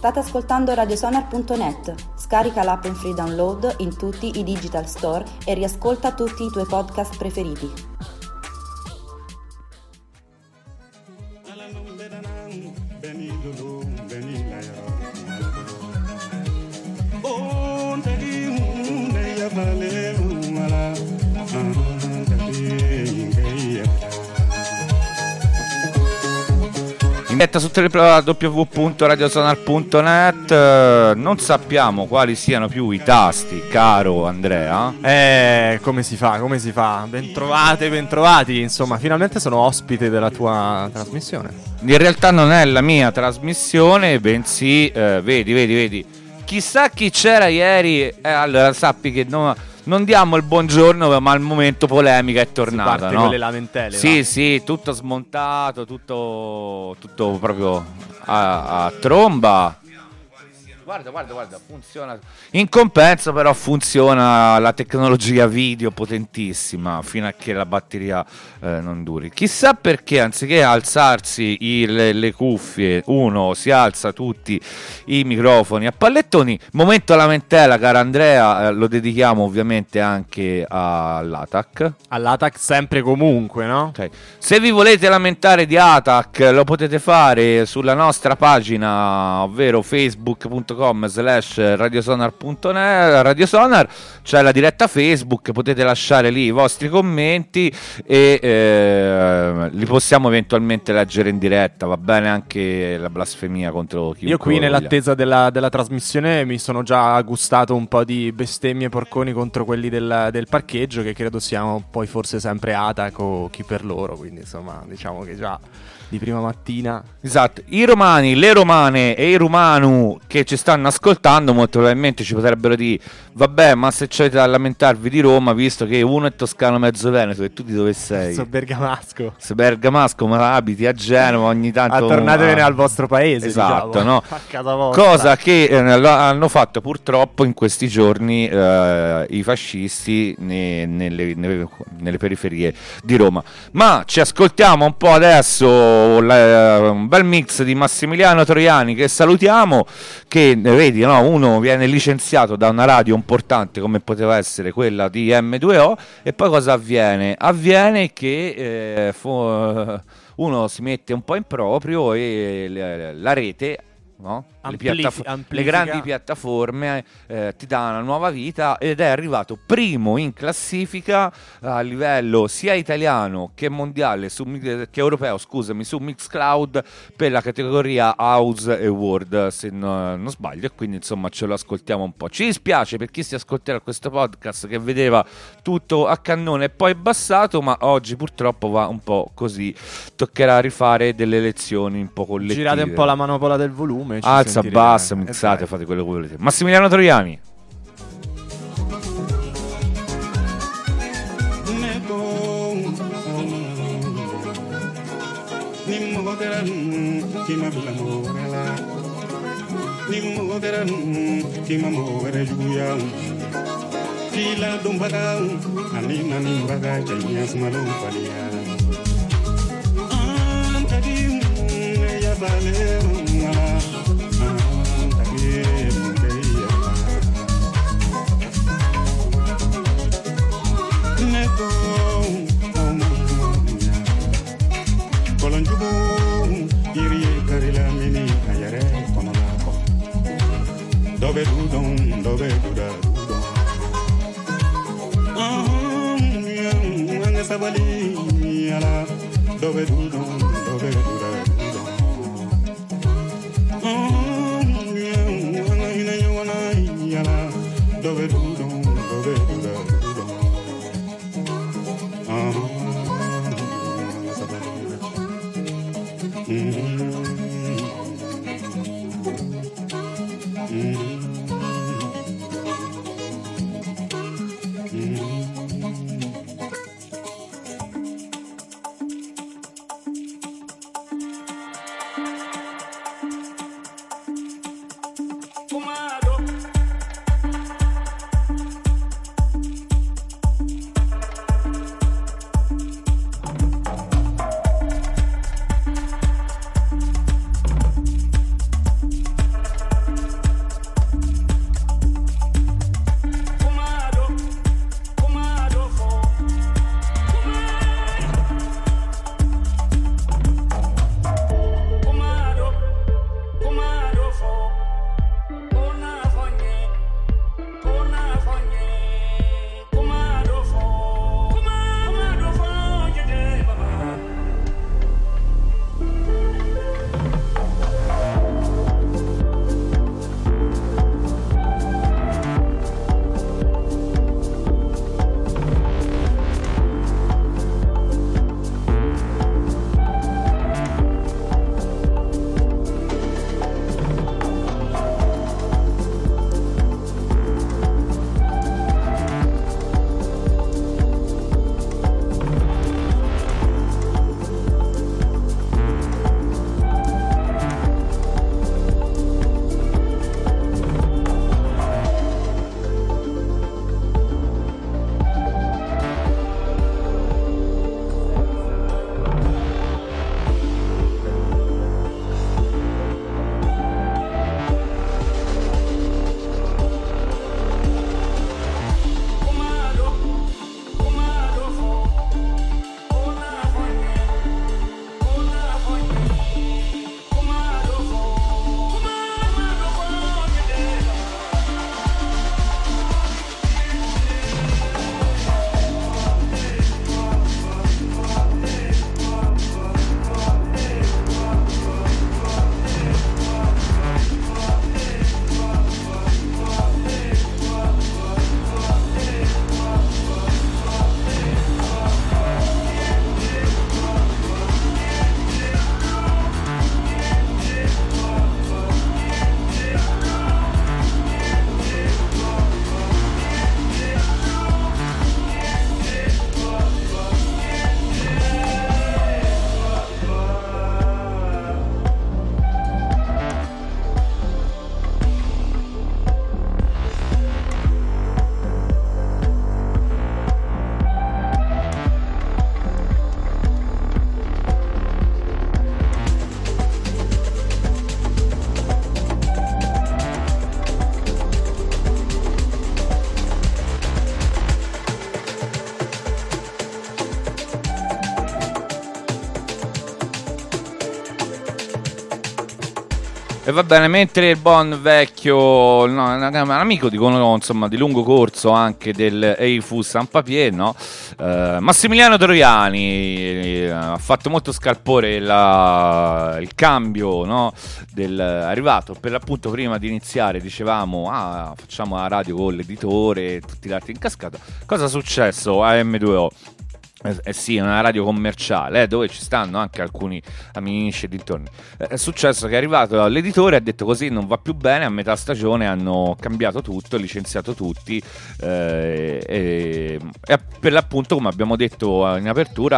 State ascoltando radiosonar.net. Scarica l'app in free download in tutti i digital store e riascolta tutti i tuoi podcast preferiti. In diretta su www.radiosonar.net. Non sappiamo quali siano più i tasti, caro Andrea. Come si fa? Bentrovati. Insomma, finalmente sono ospite della tua trasmissione. In realtà non è la mia trasmissione, bensì, vedi. Chissà chi c'era ieri. Allora sappi che non diamo il buongiorno, ma al momento polemica è tornata, si parte no? con le lamentele. Sì, tutto smontato, tutto proprio a tromba. Guarda, funziona. In compenso però funziona la tecnologia video potentissima fino a che la batteria non duri. Chissà perché anziché alzarsi le cuffie, uno si alza tutti i microfoni a pallettoni. Momento lamentela, cara Andrea, lo dedichiamo ovviamente anche all'ATAC. All'ATAC sempre comunque, no? Okay. Se vi volete lamentare di ATAC lo potete fare sulla nostra pagina, ovvero facebook.com/radiosonar.net. C'è la diretta Facebook, potete lasciare lì i vostri commenti e li possiamo eventualmente leggere in diretta. Va bene anche la blasfemia contro chiunque. Io qui nell'attesa della trasmissione mi sono già gustato un po' di bestemmie porconi contro quelli del parcheggio, che credo siano poi forse sempre ATAC o chi per loro, quindi insomma diciamo che già di prima mattina. Esatto, i romani, le romane e i rumanu che ci stanno ascoltando molto probabilmente ci potrebbero dire: vabbè, ma se c'è da lamentarvi di Roma, visto che uno è toscano mezzo veneto, e tu di dove sei? Sono bergamasco. Sei bergamasco, ma abiti a Genova ogni tanto. Tornatevene al vostro paese, esatto, diciamo, no? a casa vostra. Cosa che hanno fatto purtroppo in questi giorni i fascisti nelle periferie di Roma. Ma ci ascoltiamo un po' adesso un bel mix di Massimiliano Troiani, che salutiamo, che vedi, no? Uno viene licenziato da una radio importante come poteva essere quella di M2O, e poi cosa avviene? Avviene che uno si mette un po' in proprio e la rete, no? Le grandi piattaforme ti danno una nuova vita, ed è arrivato primo in classifica a livello sia italiano che mondiale, che europeo, scusami, su Mixcloud per la categoria House e World, se non sbaglio, e quindi insomma ce lo ascoltiamo un po'. Ci dispiace per chi si ascolterà questo podcast che vedeva tutto a cannone e poi bassato, ma oggi purtroppo va un po' così, toccherà rifare delle lezioni un po' collettive. Girate un po' la manopola del volume, alza, bassa, mixate, fate quello che volete. Massimiliano Troiani. va bene, mentre il buon vecchio, no, un amico insomma, di lungo corso anche del Eiffel San Papier, no? Massimiliano Troiani ha fatto molto scalpore il cambio, no? Arrivato per l'appunto prima di iniziare, dicevamo facciamo la radio con l'editore, tutti gli altri in cascata. Cosa è successo a M2O? Sì, è una radio commerciale dove ci stanno anche alcuni amici e dintorni. È successo che è arrivato l'editore e ha detto così non va più bene, a metà stagione hanno cambiato tutto, licenziato tutti e per l'appunto, come abbiamo detto in apertura,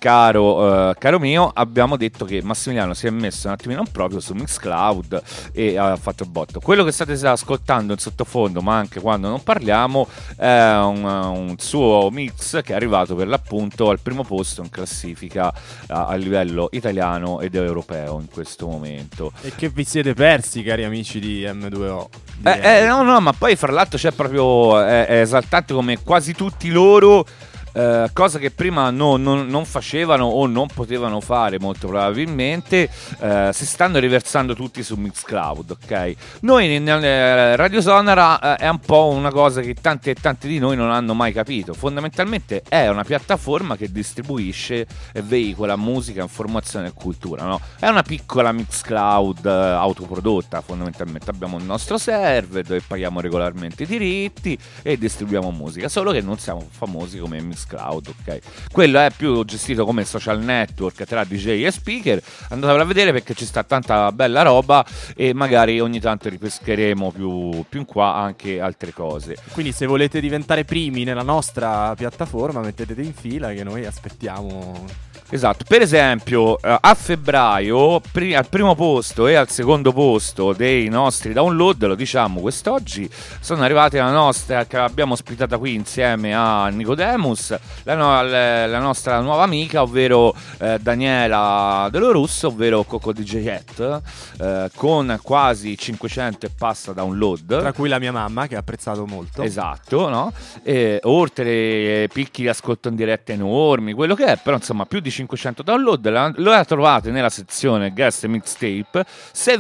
caro mio, abbiamo detto che Massimiliano si è messo un attimino proprio su Mixcloud e ha fatto il botto. Quello che state ascoltando in sottofondo, ma anche quando non parliamo, è un suo mix che è arrivato per l'appunto al primo posto in classifica a livello italiano ed europeo in questo momento. E che vi siete persi, cari amici di M2O? No, ma poi fra l'altro c'è proprio è esaltante come quasi tutti loro, cosa che prima non facevano o non potevano fare molto probabilmente, si stanno riversando tutti su Mixcloud, ok? Noi Radio Sonara è un po' una cosa che tanti e tanti di noi non hanno mai capito. Fondamentalmente è una piattaforma che distribuisce e veicola musica, informazione e cultura, no? È una piccola Mixcloud autoprodotta. Fondamentalmente abbiamo il nostro server dove paghiamo regolarmente i diritti e distribuiamo musica, solo che non siamo famosi come Mixcloud, ok? Quello è più gestito come social network tra DJ e speaker. Andatevelo a vedere perché ci sta tanta bella roba e magari ogni tanto ripescheremo più in qua anche altre cose. Quindi se volete diventare primi nella nostra piattaforma, mettetevi in fila che noi aspettiamo. Esatto, per esempio a febbraio al primo posto e al secondo posto dei nostri download, lo diciamo quest'oggi, sono arrivati la nostra, che abbiamo ospitata qui insieme a Nicodemus, la nostra nuova amica, ovvero Daniela Delorusso, ovvero Coco DJet, con quasi 500 e passa download, tra cui la mia mamma che ha apprezzato molto. Esatto, no? Oltre picchi di ascolto in diretta enormi, quello che è, però insomma più di 500 download, lo trovate nella sezione guest mixtape. Se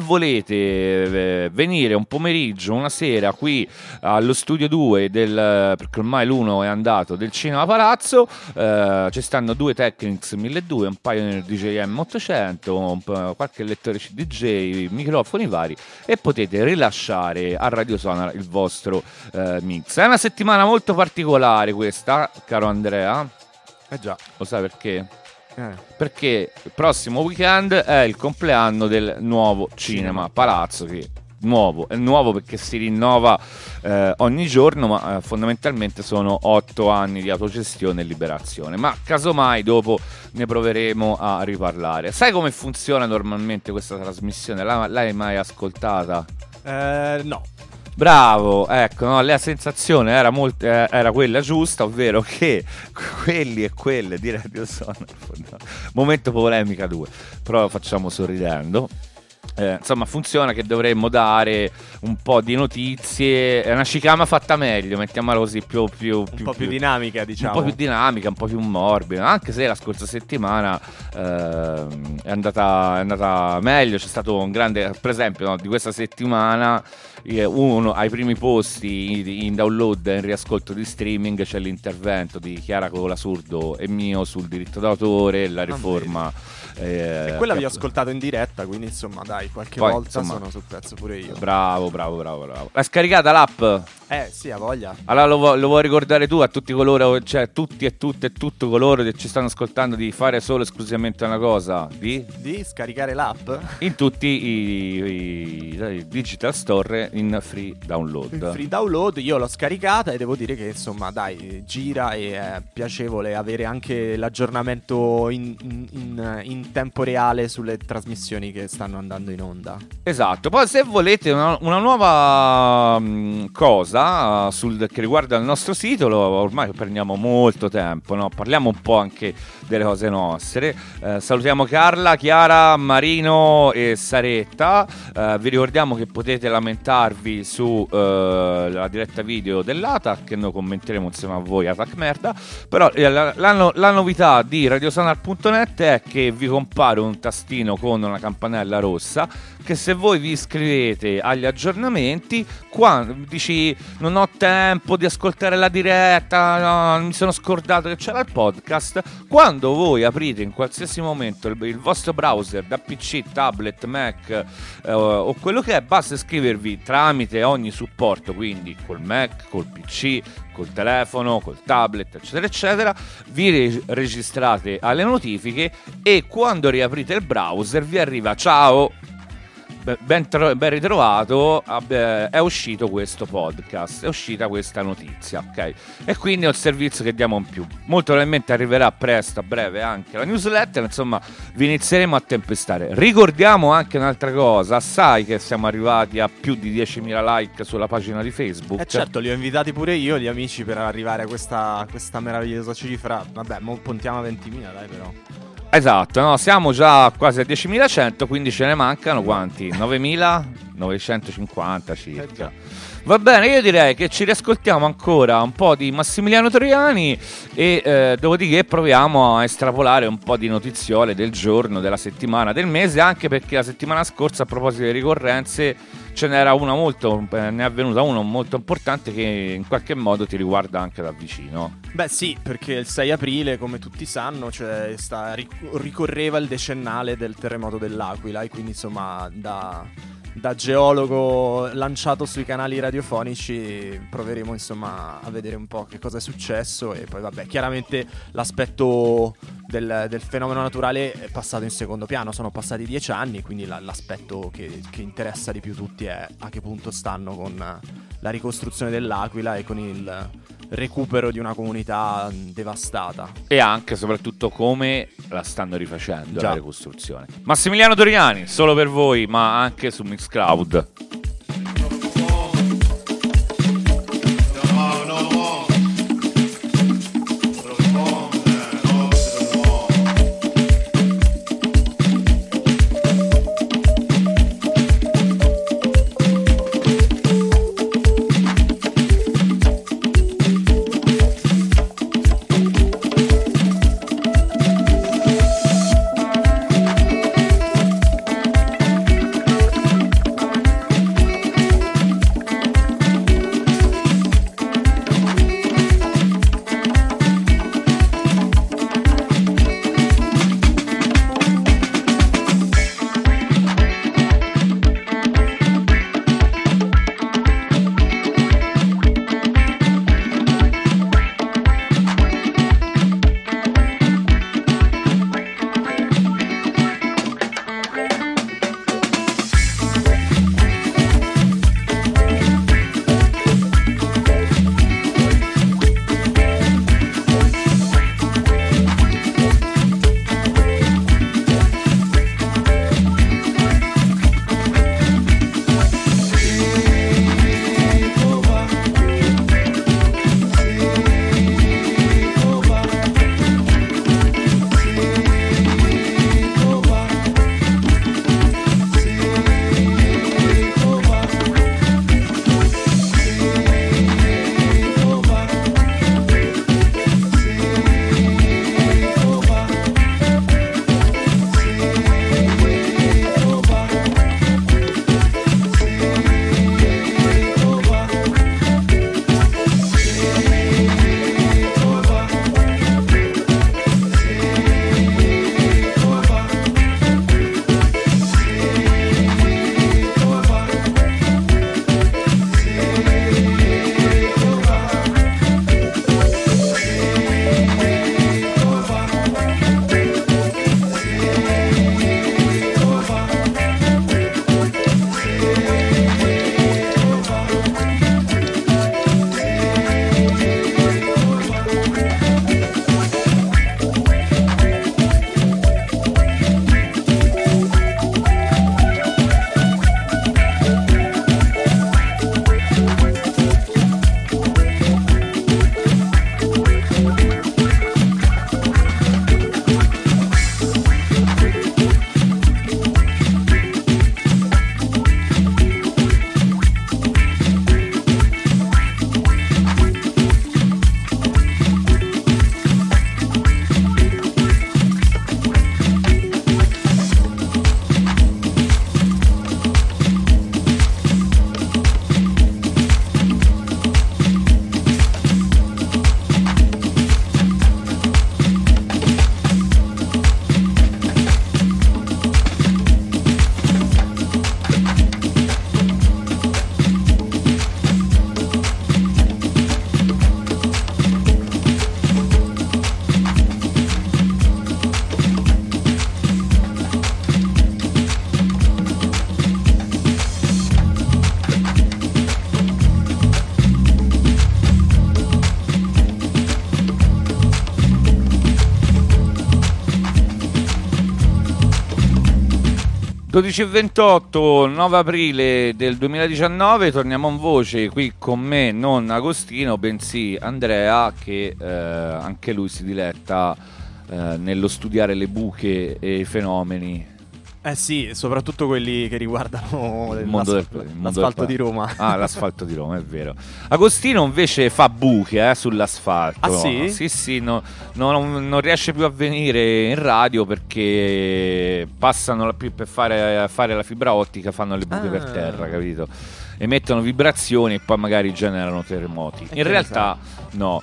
volete venire un pomeriggio, una sera qui allo studio 2 perché ormai l'uno è andato, del Cinema Palazzo, ci stanno 2 Technics 1200, un paio di DJM 800, qualche lettore CDJ, microfoni vari, e potete rilasciare a Radio Sonara il vostro mix. È una settimana molto particolare questa, caro Andrea. Già. Lo sai perché? Perché il prossimo weekend è il compleanno del nuovo Cinema Palazzo, che è nuovo perché si rinnova ogni giorno, ma fondamentalmente sono 8 anni di autogestione e liberazione. Ma casomai dopo ne proveremo a riparlare. Sai come funziona normalmente questa trasmissione? L'hai mai ascoltata? No. Bravo, ecco, no, la sensazione era quella giusta, ovvero che quelli e quelle di Radio Sonara, momento polemica 2, però lo facciamo sorridendo. Insomma, funziona che dovremmo dare un po' di notizie, è una cicama fatta meglio, mettiamola così, più dinamica, diciamo. Un po' più dinamica, un po' più morbida, anche se la scorsa settimana è andata meglio. C'è stato un grande, per esempio, no, di questa settimana, uno ai primi posti in download e in riascolto di streaming c'è l'intervento di Chiara Colasurdo e mio sul diritto d'autore, la riforma. E quella vi ho ascoltato in diretta, quindi insomma dai, qualche volta insomma, sono sul pezzo pure io. Bravo. L'hai scaricata l'app? Sì, ha voglia. Allora lo vuoi ricordare tu a tutti coloro, cioè tutti e tutte e tutto coloro che ci stanno ascoltando, di fare solo esclusivamente una cosa, di scaricare l'app in tutti i digital store in free download. In free download io l'ho scaricata e devo dire che insomma dai, gira e è piacevole avere anche l'aggiornamento in tempo reale sulle trasmissioni che stanno andando in onda. Esatto. Poi se volete una nuova cosa che riguarda il nostro sito, ormai prendiamo molto tempo, no? Parliamo un po' anche delle cose nostre. Salutiamo Carla, Chiara, Marino e Saretta. Vi ricordiamo che potete lamentarvi su la diretta video dell'Atac, che noi commenteremo insieme a voi, Atac merda. Però la novità di radiosonar.net è che vi compare un tastino con una campanella rossa passa che se voi vi iscrivete agli aggiornamenti, quando dici non ho tempo di ascoltare la diretta, no, mi sono scordato che c'era il podcast, quando voi aprite in qualsiasi momento il vostro browser da PC, tablet, Mac o quello che è, basta iscrivervi tramite ogni supporto, quindi col Mac, col PC, col telefono, col tablet, eccetera eccetera, vi registrate alle notifiche e quando riaprite il browser vi arriva ciao, ben ritrovato, è uscito questo podcast, è uscita questa notizia, ok? E quindi è un servizio che diamo in più. Molto probabilmente arriverà presto, a breve, anche la newsletter, insomma vi inizieremo a tempestare. Ricordiamo anche un'altra cosa, sai che siamo arrivati a più di 10.000 like sulla pagina di Facebook? Certo, li ho invitati pure io, gli amici, per arrivare a questa meravigliosa cifra. Vabbè, puntiamo a 20.000, dai, però. Esatto, no, siamo già quasi a 10.100, quindi ce ne mancano quanti? 9.950 circa. Va bene, io direi che ci riascoltiamo ancora un po' di Massimiliano Troiani e dopodiché proviamo a estrapolare un po' di notiziole del giorno, della settimana, del mese, anche perché la settimana scorsa, a proposito di ricorrenze, ce n'era una ne è avvenuta una molto importante che in qualche modo ti riguarda anche da vicino. Beh sì, perché il 6 aprile, come tutti sanno, ricorreva il decennale del terremoto dell'Aquila, e quindi insomma da geologo lanciato sui canali radiofonici proveremo insomma a vedere un po' che cosa è successo, e poi vabbè, chiaramente l'aspetto del fenomeno naturale è passato in secondo piano. Sono passati 10 anni, quindi l'aspetto che interessa di più tutti è a che punto stanno con la ricostruzione dell'Aquila e con il recupero di una comunità devastata, e anche soprattutto come la stanno rifacendo la ricostruzione. Massimiliano Troiani, solo per voi, ma anche su Mixcloud. 12:28, 9 aprile del 2019, torniamo in voce qui con me, non Agostino, bensì Andrea, che anche lui si diletta nello studiare le buche e i fenomeni. Sì, soprattutto quelli che riguardano l'asfalto di Roma. Ah, l'asfalto di Roma, è vero. Agostino invece fa buche sull'asfalto. Ah sì? Sì, non riesce più a venire in radio perché passano per fare la fibra ottica, fanno le buche per terra, capito? Emettono vibrazioni e poi magari generano terremoti. In realtà no.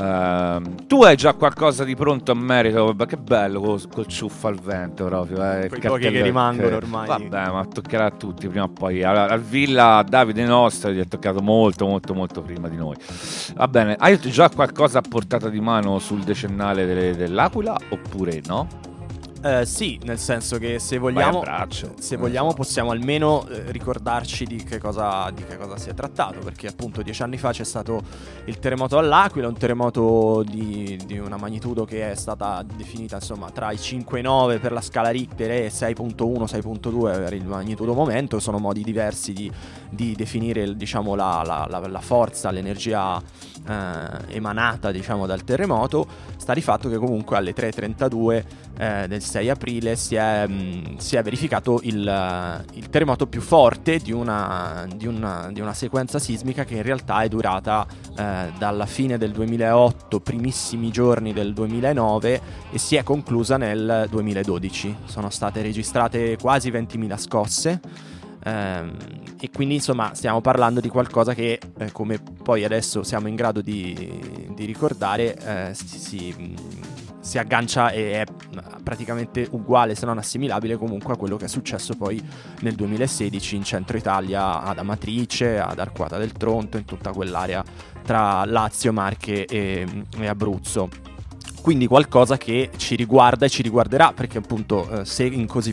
Tu hai già qualcosa di pronto a merito? Che bello col ciuffo al vento proprio. Quei pochi che rimangono ormai. Vabbè, ma toccherà a tutti prima o poi. Al Villa Davide nostro gli è toccato molto prima di noi. Va bene, hai già qualcosa a portata di mano sul decennale dell'Aquila oppure no? Sì, nel senso che se vogliamo possiamo almeno ricordarci di che cosa si è trattato, perché appunto 10 anni fa c'è stato il terremoto all'Aquila, un terremoto di una magnitudo che è stata definita insomma tra i 5 e 9 per la scala Richter e 6.1, 6.2 per il magnitudo momento. Sono modi diversi di definire, diciamo, la forza, l'energia emanata, diciamo, dal terremoto. Sta di fatto che comunque alle 3:32 del 6 aprile si è verificato il terremoto più forte di una sequenza sismica che in realtà è durata dalla fine del 2008, primissimi giorni del 2009, e si è conclusa nel 2012. Sono state registrate quasi 20.000 scosse. E quindi insomma stiamo parlando di qualcosa che come poi adesso siamo in grado di ricordare, si aggancia e è praticamente uguale, se non assimilabile comunque a quello che è successo poi nel 2016 in centro Italia, ad Amatrice, ad Arquata del Tronto, in tutta quell'area tra Lazio, Marche e Abruzzo. Quindi qualcosa che ci riguarda e ci riguarderà, perché appunto se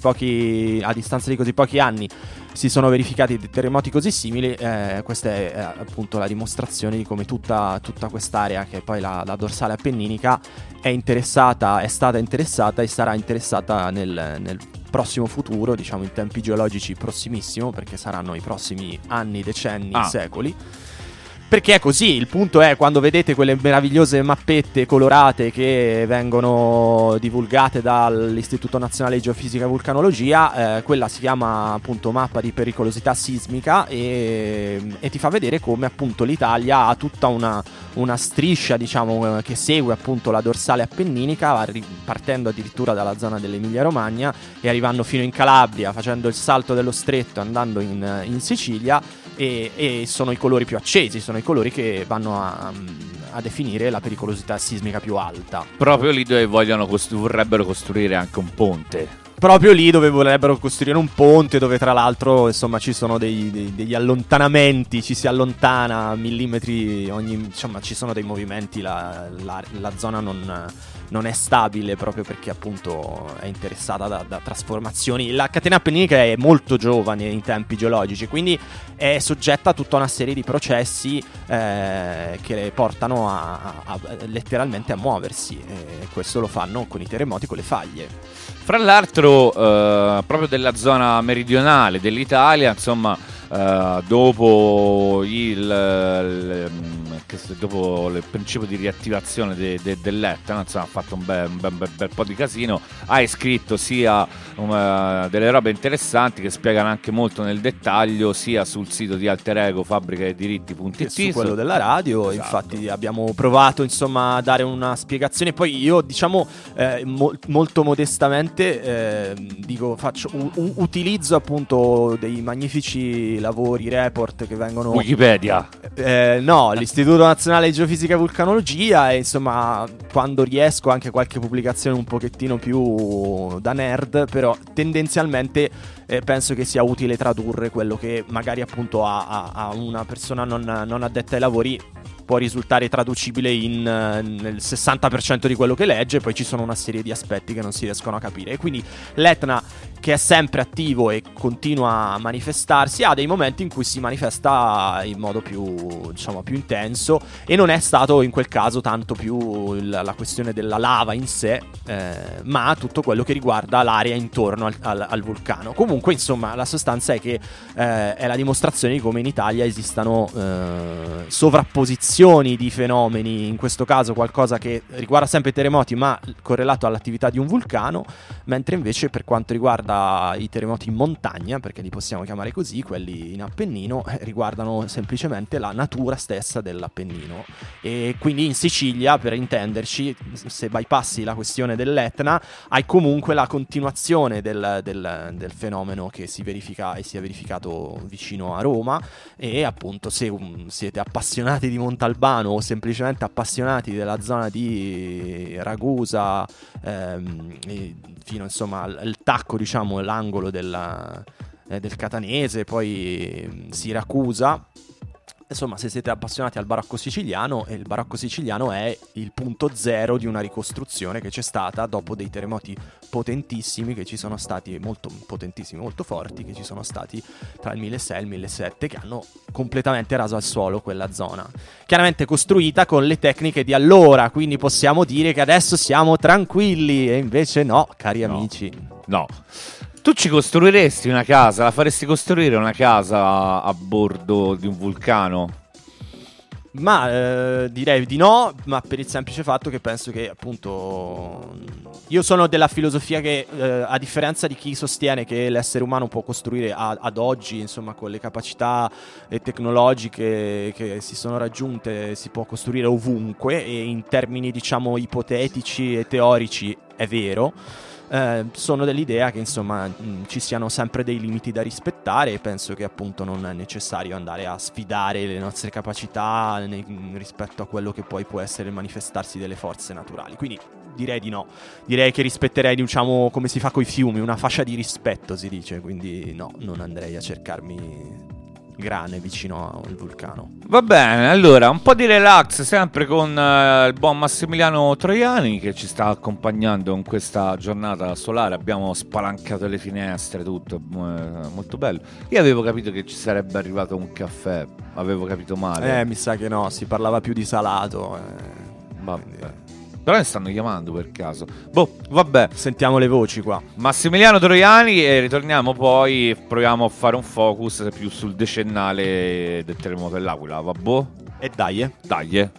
a distanza di così pochi anni si sono verificati dei terremoti così simili, questa è appunto la dimostrazione di come tutta quest'area, che è poi la dorsale appenninica, è stata interessata e sarà interessata nel prossimo futuro, diciamo in tempi geologici prossimissimo, perché saranno i prossimi anni, decenni, secoli. Perché è così, il punto è, quando vedete quelle meravigliose mappette colorate che vengono divulgate dall'Istituto Nazionale di Geofisica e Vulcanologia, quella si chiama appunto mappa di pericolosità sismica e ti fa vedere come appunto l'Italia ha tutta una striscia, diciamo, che segue appunto la dorsale appenninica, partendo addirittura dalla zona dell'Emilia Romagna e arrivando fino in Calabria, facendo il salto dello stretto, andando in Sicilia. E sono i colori più accesi, sono i colori che vanno a definire la pericolosità sismica più alta. Proprio lì dove vorrebbero costruire anche un ponte. Proprio lì dove vorrebbero costruire un ponte, dove tra l'altro insomma ci sono degli allontanamenti, ci si allontana a millimetri insomma ci sono dei movimenti, la zona non è stabile proprio perché appunto è interessata da trasformazioni. La catena appenninica è molto giovane in tempi geologici, quindi è soggetta a tutta una serie di processi che portano letteralmente a muoversi, e questo lo fanno con i terremoti, con le faglie. Fra l'altro proprio della zona meridionale dell'Italia, insomma, dopo il principio di riattivazione dell'Etna, insomma, ha fatto un bel po' di casino. Hai scritto sia delle robe interessanti che spiegano anche molto nel dettaglio, sia sul sito di Alter Ego, fabbrica e diritti.it, che su quello della radio. Esatto. Infatti abbiamo provato insomma a dare una spiegazione. Poi io, diciamo, molto modestamente utilizzo appunto dei magnifici lavori, report che vengono Wikipedia, no, l'Istituto Nazionale di Geofisica e Vulcanologia, e insomma quando riesco anche qualche pubblicazione un pochettino più da nerd, però tendenzialmente penso che sia utile tradurre quello che magari appunto a una persona non addetta ai lavori può risultare traducibile nel 60% di quello che legge, poi ci sono una serie di aspetti che non si riescono a capire. E quindi l'Etna, che è sempre attivo e continua a manifestarsi, ha dei momenti in cui si manifesta in modo più, diciamo, più intenso, e non è stato in quel caso tanto più la questione della lava in sé, ma tutto quello che riguarda l'area intorno al vulcano. Comunque, insomma, la sostanza è che è la dimostrazione di come in Italia esistano sovrapposizioni di fenomeni, in questo caso qualcosa che riguarda sempre i terremoti ma correlato all'attività di un vulcano, mentre invece per quanto riguarda i terremoti in montagna, perché li possiamo chiamare così, quelli in Appennino, riguardano semplicemente la natura stessa dell'Appennino. E quindi in Sicilia, per intenderci, se bypassi la questione dell'Etna, hai comunque la continuazione del fenomeno che si verifica e si è verificato vicino a Roma. E appunto, se siete appassionati di Montalbano o semplicemente appassionati della zona di Ragusa, fino insomma al tacco, diciamo, l'angolo del Catanese, poi Siracusa, insomma, se siete appassionati al barocco siciliano, il barocco siciliano è il punto zero di una ricostruzione che c'è stata dopo dei terremoti potentissimi che ci sono stati, molto potentissimi, molto forti, che ci sono stati tra il 1600 e il 1700, che hanno completamente raso al suolo quella zona, chiaramente costruita con le tecniche di allora, quindi possiamo dire che adesso siamo tranquilli, e invece no, cari amici. No. Tu ci costruiresti una casa? La faresti costruire una casa a bordo di un vulcano? Ma direi di no, ma per il semplice fatto che penso che, appunto, io sono della filosofia che a differenza di chi sostiene che l'essere umano può costruire ad oggi, insomma, con le capacità tecnologiche che si sono raggiunte, si può costruire ovunque, e in termini, diciamo, ipotetici e teorici è vero. Sono dell'idea che, insomma, ci siano sempre dei limiti da rispettare, e penso che appunto non è necessario andare a sfidare le nostre capacità rispetto a quello che poi può essere il manifestarsi delle forze naturali. Quindi direi di no, direi che rispetterei, diciamo, come si fa coi fiumi, una fascia di rispetto si dice, quindi no, non andrei a cercarmi grane vicino al vulcano. Va bene, allora un po' di relax sempre con il buon Massimiliano Troiani, che ci sta accompagnando in questa giornata solare. Abbiamo spalancato le finestre, tutto molto bello. Io avevo capito che ci sarebbe arrivato un caffè, avevo capito male. Mi sa che no, si parlava più di salato. Vabbè. Però ne stanno chiamando per caso. Boh, vabbè. Sentiamo le voci qua. Massimiliano Troiani, e ritorniamo poi. Proviamo a fare un focus più sul decennale del terremoto dell'Aquila. Vabbè? E dai. Dai.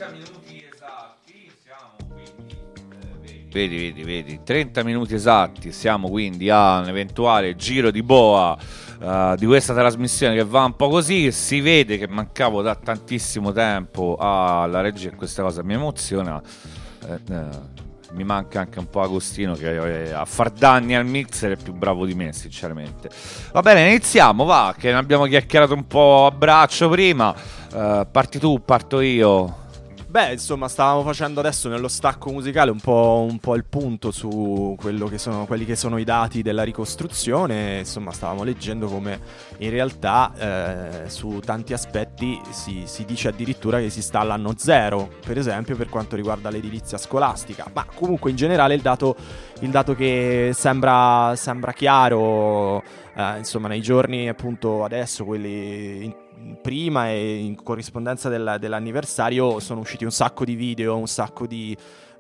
minuti esatti, siamo quindi vedi, 30 minuti esatti, siamo quindi a un eventuale giro di boa di questa trasmissione che va un po' così. Si vede che mancavo da tantissimo tempo alla regia e questa cosa mi emoziona. Mi manca anche un po' Agostino, che a far danni al mixer è più bravo di me, sinceramente. Va bene, iniziamo, va, che ne abbiamo chiacchierato un po' a braccio prima. Parti tu, parto io. Beh, insomma, stavamo facendo adesso nello stacco musicale un po' il punto su quelli che sono i dati della ricostruzione. Insomma, stavamo leggendo come in realtà su tanti aspetti si dice addirittura che si sta all'anno zero, per esempio per quanto riguarda l'edilizia scolastica. Ma comunque in generale il dato che sembra chiaro, insomma, nei giorni appunto adesso, quelli prima e in corrispondenza dell'anniversario, sono usciti un sacco di video, un sacco di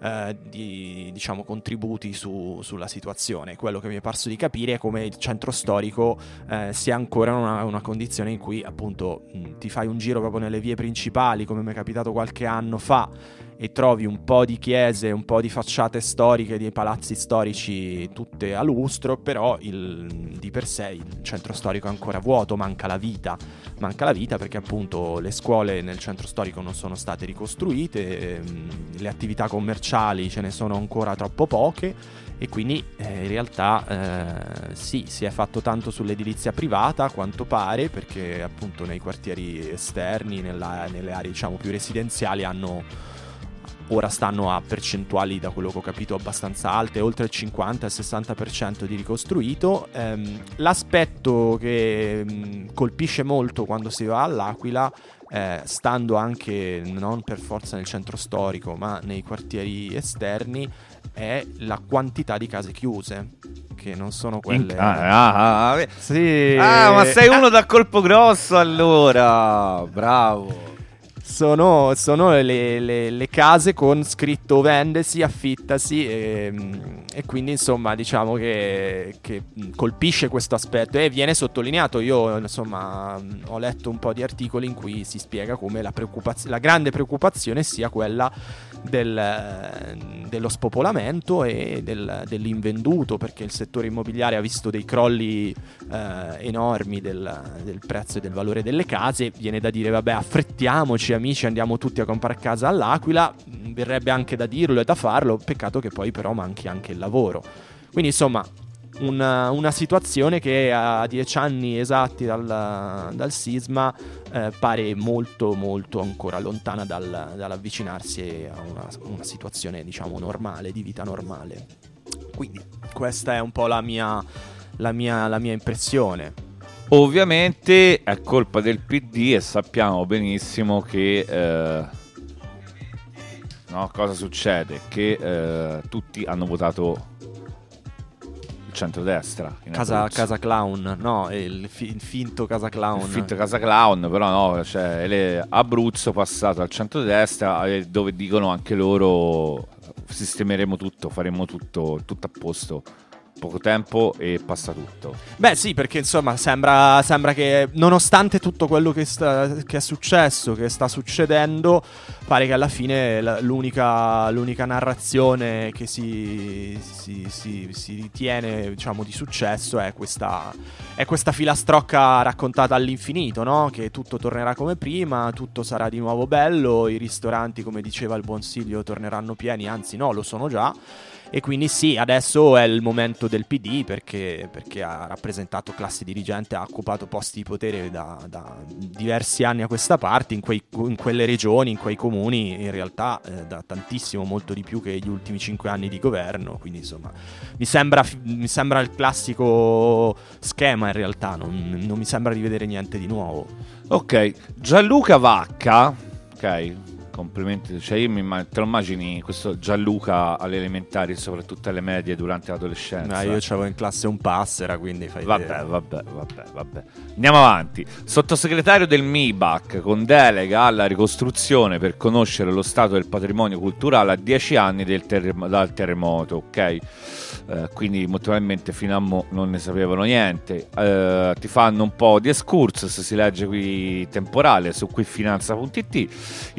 diciamo contributi sulla situazione. Quello che mi è parso di capire è come il centro storico sia ancora una condizione in cui appunto ti fai un giro proprio nelle vie principali, come mi è capitato qualche anno fa, e trovi un po' di chiese, un po' di facciate storiche, di palazzi storici tutte a lustro, però di per sé il centro storico è ancora vuoto, manca la vita perché appunto le scuole nel centro storico non sono state ricostruite, le attività commerciali ce ne sono ancora troppo poche, e quindi in realtà sì, si è fatto tanto sull'edilizia privata a quanto pare, perché appunto nei quartieri esterni, nelle aree diciamo più residenziali ora stanno a percentuali, da quello che ho capito, abbastanza alte, oltre il 50-60% di ricostruito. L'aspetto che colpisce molto quando si va all'Aquila, stando anche non per forza nel centro storico ma nei quartieri esterni, è la quantità di case chiuse, che non sono quelle... Sì. Ma sei uno da colpo grosso, allora, bravo. Sono le case con scritto vendesi, affittasi, e quindi insomma diciamo che colpisce questo aspetto e viene sottolineato. Io insomma ho letto un po' di articoli in cui si spiega come la grande preoccupazione sia quella dello spopolamento e dell'invenduto, perché il settore immobiliare ha visto dei crolli enormi del prezzo e del valore delle case. Viene da dire vabbè, affrettiamoci amici, andiamo tutti a comprare casa all'Aquila. Verrebbe anche da dirlo e da farlo, peccato che poi però manchi anche il lavoro. Quindi insomma una situazione che a 10 anni esatti dal sisma pare molto molto ancora lontana dall'avvicinarsi a una situazione diciamo normale, di vita normale. Quindi questa è un po' la mia impressione. Ovviamente è colpa del PD e sappiamo benissimo che cosa succede? Che tutti hanno votato il centrodestra in Casa Clown, no, il finto Casa Clown. Il finto Casa Clown, però no, cioè Abruzzo passato al centrodestra, dove dicono anche loro sistemeremo tutto, faremo tutto a posto. Poco tempo e passa tutto. Beh sì, perché insomma sembra che nonostante tutto quello che è successo, che sta succedendo, pare che alla fine l'unica narrazione che si ritiene diciamo di successo è questa filastrocca raccontata all'infinito, no? Che tutto tornerà come prima, tutto sarà di nuovo bello, i ristoranti, come diceva il buon Silvio, torneranno pieni, anzi no, lo sono già. E quindi sì, adesso è il momento del PD perché ha rappresentato classe dirigente, ha occupato posti di potere da diversi anni a questa parte, in quelle regioni, in quei comuni, in realtà da tantissimo, molto di più che gli ultimi 5 anni di governo. Quindi insomma mi sembra il classico schema, in realtà non mi sembra di vedere niente di nuovo. Ok, Gianluca Vacca, ok, complimenti, cioè te lo immagini questo Gianluca alle elementari, soprattutto alle medie, durante l'adolescenza? Io c'avevo in classe un passera, quindi fai vabbè. Andiamo avanti. Sottosegretario del MIBAC con delega alla ricostruzione per conoscere lo stato del patrimonio culturale a 10 anni dal terremoto, ok? Quindi molto probabilmente fino a mo' non ne sapevano niente. Ti fanno un po' di excursus, si legge qui temporale su quifinanza.it. In troppe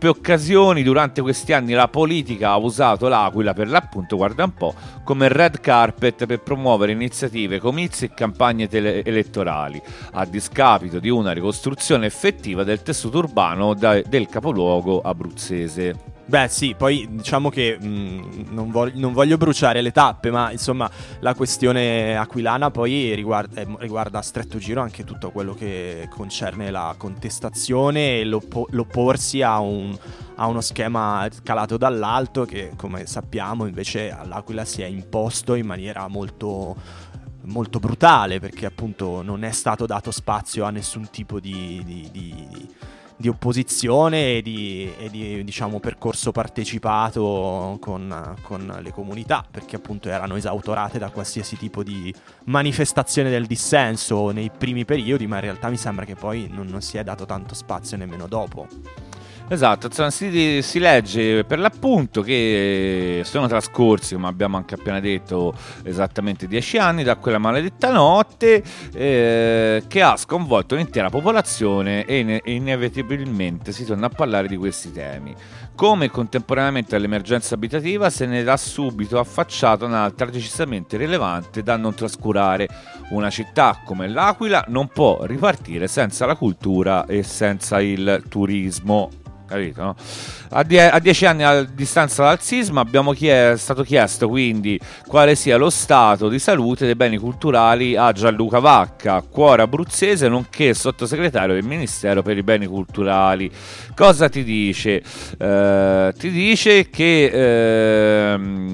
occasioni durante questi anni la politica ha usato l'Aquila, per l'appunto, guarda un po', come red carpet per promuovere iniziative, comizi e campagne elettorali, a discapito di una ricostruzione effettiva del tessuto urbano del capoluogo abruzzese. Beh sì, poi diciamo che non voglio bruciare le tappe, ma insomma la questione aquilana poi riguarda a stretto giro anche tutto quello che concerne la contestazione e l'opporsi a uno schema calato dall'alto che, come sappiamo, invece all'Aquila si è imposto in maniera molto molto brutale, perché appunto non è stato dato spazio a nessun tipo di opposizione e di diciamo percorso partecipato con le comunità, perché appunto erano esautorate da qualsiasi tipo di manifestazione del dissenso nei primi periodi, ma in realtà mi sembra che poi non si è dato tanto spazio nemmeno dopo. Esatto, insomma, si legge per l'appunto che sono trascorsi, come abbiamo anche appena detto, esattamente 10 anni da quella maledetta notte che ha sconvolto un'intera popolazione e inevitabilmente si torna a parlare di questi temi. Come contemporaneamente all'emergenza abitativa se ne era subito affacciata un'altra decisamente rilevante da non trascurare. Una città come l'Aquila non può ripartire senza la cultura e senza il turismo. Capito, no? A 10 anni a distanza dal sisma è stato chiesto quindi quale sia lo stato di salute dei beni culturali a Gianluca Vacca, cuore abruzzese nonché sottosegretario del Ministero per i beni culturali. Cosa ti dice? Ti dice che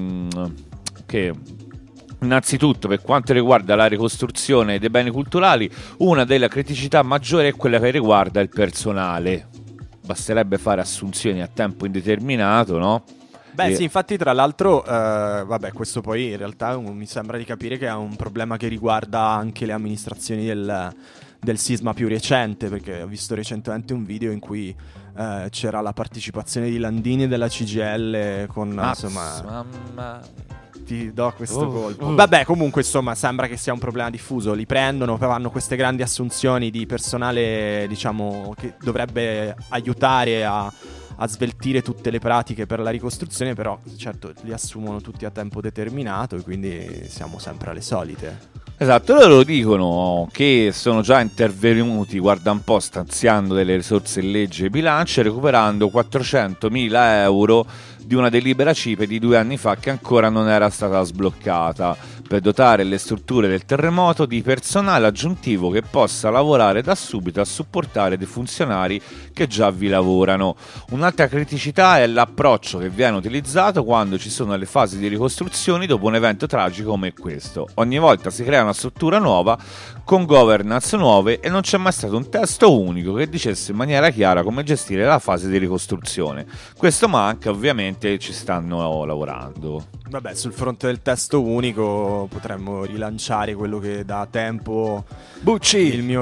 innanzitutto, per quanto riguarda la ricostruzione dei beni culturali, una delle criticità maggiori è quella che riguarda il personale. Basterebbe fare assunzioni a tempo indeterminato, no? Beh sì, infatti tra l'altro, vabbè, questo poi in realtà mi sembra di capire che è un problema che riguarda anche le amministrazioni del sisma più recente, perché ho visto recentemente un video in cui c'era la partecipazione di Landini della CGIL con, insomma... Ti do questo colpo. Vabbè, comunque insomma sembra che sia un problema diffuso. Li prendono, poi fanno queste grandi assunzioni di personale, diciamo, che dovrebbe aiutare a sveltire tutte le pratiche per la ricostruzione, però certo li assumono tutti a tempo determinato e quindi siamo sempre alle solite. Esatto, loro dicono che sono già intervenuti, guarda un po', stanziando delle risorse in legge e bilancio, recuperando 400.000 euro di una delibera CIPE di 2 anni fa che ancora non era stata sbloccata, per dotare le strutture del terremoto di personale aggiuntivo che possa lavorare da subito a supportare dei funzionari che già vi lavorano. Un'altra criticità è l'approccio che viene utilizzato quando ci sono le fasi di ricostruzioni dopo un evento tragico come questo. Ogni volta si crea una struttura nuova con governance nuove e non c'è mai stato un testo unico che dicesse in maniera chiara come gestire la fase di ricostruzione. Questo manca, ovviamente ci stanno lavorando. Vabbè, sul fronte del testo unico potremmo rilanciare quello che da tempo Bucci, il mio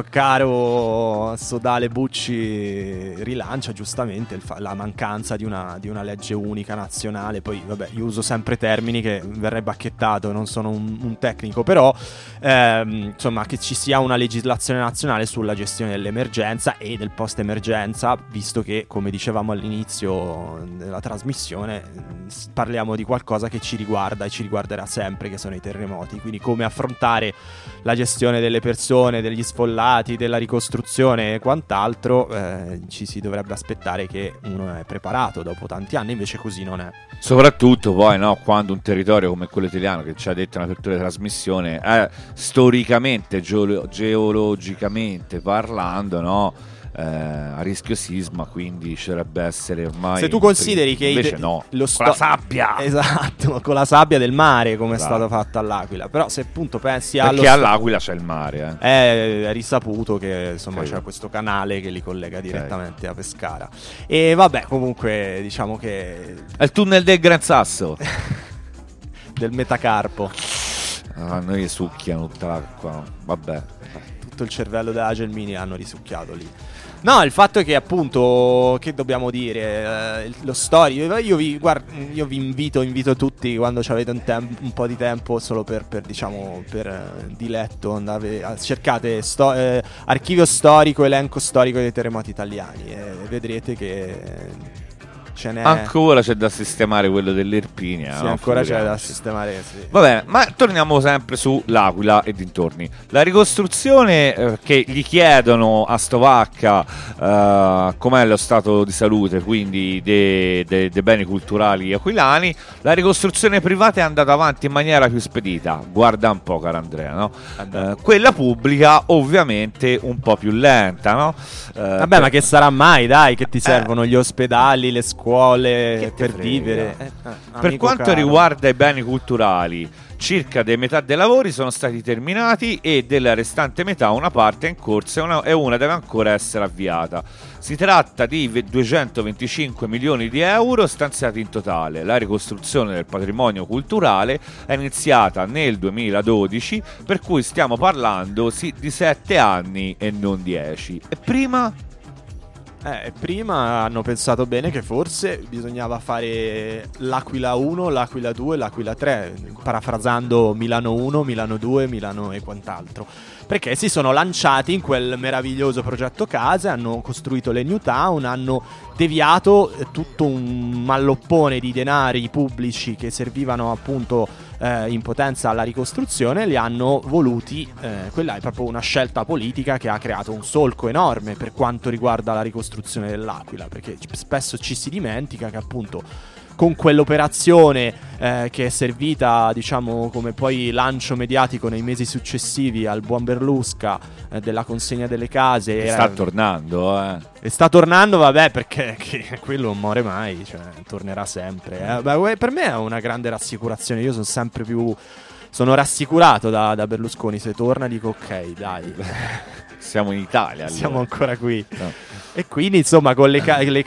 caro sodale Bucci rilancia giustamente la mancanza di una legge unica nazionale. Poi vabbè, io uso sempre termini che verrei bacchettato, non sono un tecnico, però insomma che ci sia una legislazione nazionale sulla gestione dell'emergenza e del post emergenza, visto che, come dicevamo all'inizio della trasmissione, parliamo di qualcosa che ci riguarda e ci riguarderà sempre, che sono i terremoti. Quindi come affrontare la gestione delle persone, degli sfollati, della ricostruzione e quant'altro, ci si dovrebbe aspettare che uno è preparato dopo tanti anni, invece così non è. Soprattutto poi, no, quando un territorio come quello italiano, che ci ha detto in apertura di trasmissione, è storicamente, geologicamente parlando, no, a rischio sisma, quindi ci dovrebbe essere ormai. Se tu consideri che invece no, con la sabbia, esatto, con la sabbia del mare, come esatto, è stato fatto all'Aquila. Però se appunto pensi perché all'Aquila c'è il mare, è risaputo che insomma c'è questo canale che li collega direttamente a Pescara. E vabbè, comunque diciamo che è il tunnel del Gran Sasso del Metacarpo. Noi succhiano tutta l'acqua, vabbè. Tutto il cervello della Gelmini hanno risucchiato lì. No, il fatto è che appunto, che dobbiamo dire, lo storico, io vi invito tutti, quando avete un po' di tempo, solo per diletto, cercate archivio storico, elenco storico dei terremoti italiani, e vedrete che ce n'è. Ancora c'è da sistemare quello dell'Irpinia. Sì, no? ancora c'è da sistemare, sì. Va bene, ma torniamo sempre su L'Aquila e dintorni. La ricostruzione che gli chiedono a Stovacca, com'è lo stato di salute, quindi dei beni culturali aquilani. La ricostruzione privata è andata avanti in maniera più spedita, guarda un po', caro Andrea, no? Quella pubblica ovviamente un po' più lenta, no? Vabbè, ma che sarà mai, dai, che ti servono gli ospedali, le scuole per frega? vivere? Per quanto riguarda i beni culturali, circa di metà dei lavori sono stati terminati e della restante metà una parte è in corso e una deve ancora essere avviata. Si tratta di 225 milioni di euro stanziati in totale. La ricostruzione del patrimonio culturale è iniziata nel 2012, per cui stiamo parlando di 7 anni e non 10. E prima? Prima hanno pensato bene che forse bisognava fare l'Aquila 1, l'Aquila 2, l'Aquila 3, parafrasando Milano 1, Milano 2, Milano e quant'altro. Perché si sono lanciati in quel meraviglioso progetto case, hanno costruito le New Town, hanno deviato tutto un malloppone di denari pubblici che servivano appunto in potenza alla ricostruzione, li hanno voluti, quella è proprio una scelta politica che ha creato un solco enorme per quanto riguarda la ricostruzione dell'Aquila, perché spesso ci si dimentica che appunto con quell'operazione che è servita, diciamo, come poi lancio mediatico nei mesi successivi al buon Berlusca della consegna delle case. Sta tornando, E sta tornando, vabbè, perché quello non muore mai, cioè tornerà sempre. Beh, per me è una grande rassicurazione, io sono sempre più... Sono rassicurato da Berlusconi, se torna dico ok, dai. Siamo in Italia, allora. Siamo ancora qui. No. E quindi insomma con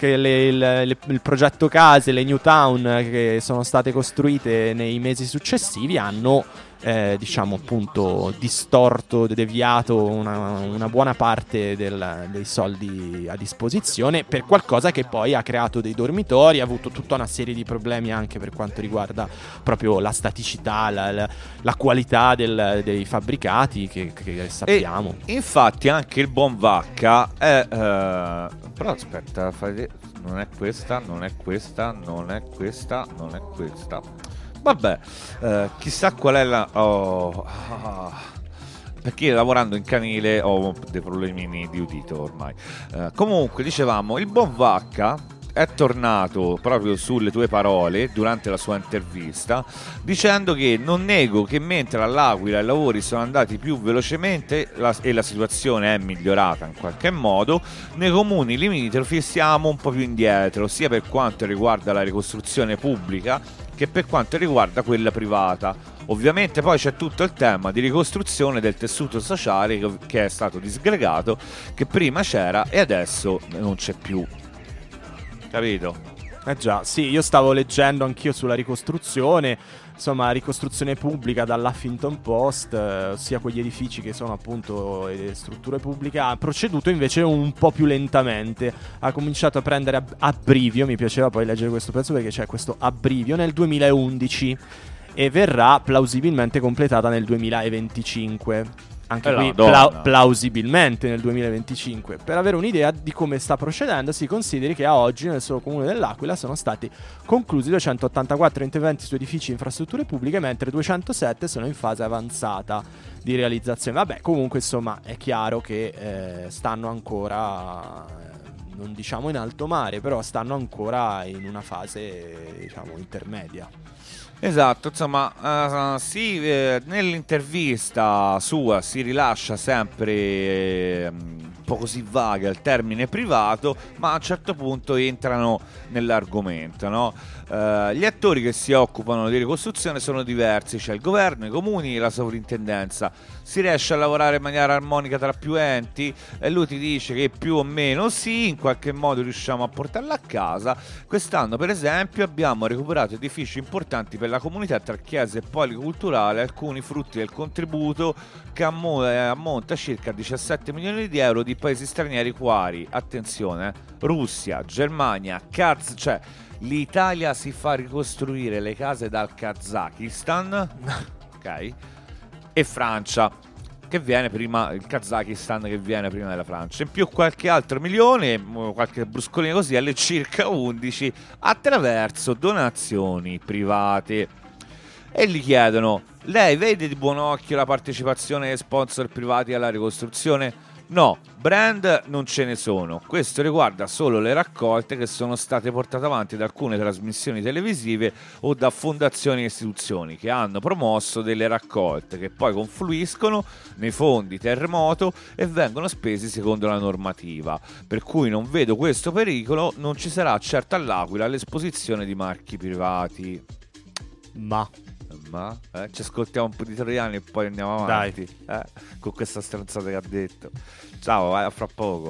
il progetto case, le New Town che sono state costruite nei mesi successivi hanno diciamo appunto distorto, deviato una buona parte dei soldi a disposizione per qualcosa che poi ha creato dei dormitori, ha avuto tutta una serie di problemi anche per quanto riguarda proprio la staticità, la qualità dei fabbricati che sappiamo. E infatti anche il buon Vacca è però aspetta, non è questa, non è questa, non è questa, non è questa. Vabbè, chissà qual è perché lavorando in canile ho dei problemini di udito ormai. Comunque, dicevamo, il buon Vacca è tornato proprio sulle tue parole durante la sua intervista dicendo che non nego che mentre all'Aquila i lavori sono andati più velocemente e la situazione è migliorata in qualche modo, nei comuni limitrofi stiamo un po' più indietro, sia per quanto riguarda la ricostruzione pubblica che per quanto riguarda quella privata. Ovviamente poi c'è tutto il tema di ricostruzione del tessuto sociale che è stato disgregato, che prima c'era e adesso non c'è più. Capito? Già, sì, io stavo leggendo anch'io sulla ricostruzione, insomma, ricostruzione pubblica dall'Huffington Post, ossia quegli edifici che sono appunto strutture pubbliche, ha proceduto invece un po' più lentamente, ha cominciato a prendere abbrivio, mi piaceva poi leggere questo pezzo perché c'è questo abbrivio nel 2011 e verrà plausibilmente completata nel 2025. Anche qui plausibilmente nel 2025. Per avere un'idea di come sta procedendo, si consideri che a oggi nel solo comune dell'Aquila sono stati conclusi 284 interventi su edifici e infrastrutture pubbliche, mentre 207 sono in fase avanzata di realizzazione. Vabbè, comunque insomma è chiaro che stanno ancora, non diciamo in alto mare, però stanno ancora in una fase diciamo intermedia. Esatto, insomma, sì, nell'intervista sua si rilascia sempre un po' così vaga il termine privato, ma a un certo punto entrano nell'argomento, no? Gli attori che si occupano di ricostruzione sono diversi, c'è il governo, i comuni e la sovrintendenza. Si riesce a lavorare in maniera armonica tra più enti e lui ti dice che più o meno sì, in qualche modo riusciamo a portarla a casa. Quest'anno per esempio abbiamo recuperato edifici importanti per la comunità tra chiese e policulturale, alcuni frutti del contributo che ammonta a circa 17 milioni di euro di paesi stranieri quali, attenzione, Russia, Germania, cioè l'Italia si fa ricostruire le case dal Kazakistan, ok? E Francia. che viene prima, il Kazakistan che viene prima della Francia, in più qualche altro milione, qualche bruscolino così, alle circa 11 attraverso donazioni private. E gli chiedono: lei vede di buon occhio la partecipazione dei sponsor privati alla ricostruzione? No, brand non ce ne sono. Questo riguarda solo le raccolte che sono state portate avanti da alcune trasmissioni televisive o da fondazioni e istituzioni che hanno promosso delle raccolte che poi confluiscono nei fondi terremoto e vengono spesi secondo la normativa. Per cui non vedo questo pericolo, non ci sarà certo all'Aquila l'esposizione di marchi privati. Ma ci ascoltiamo un po' di Troiani e poi andiamo avanti. Con questa stronzata che ha detto. Ciao, a fra poco.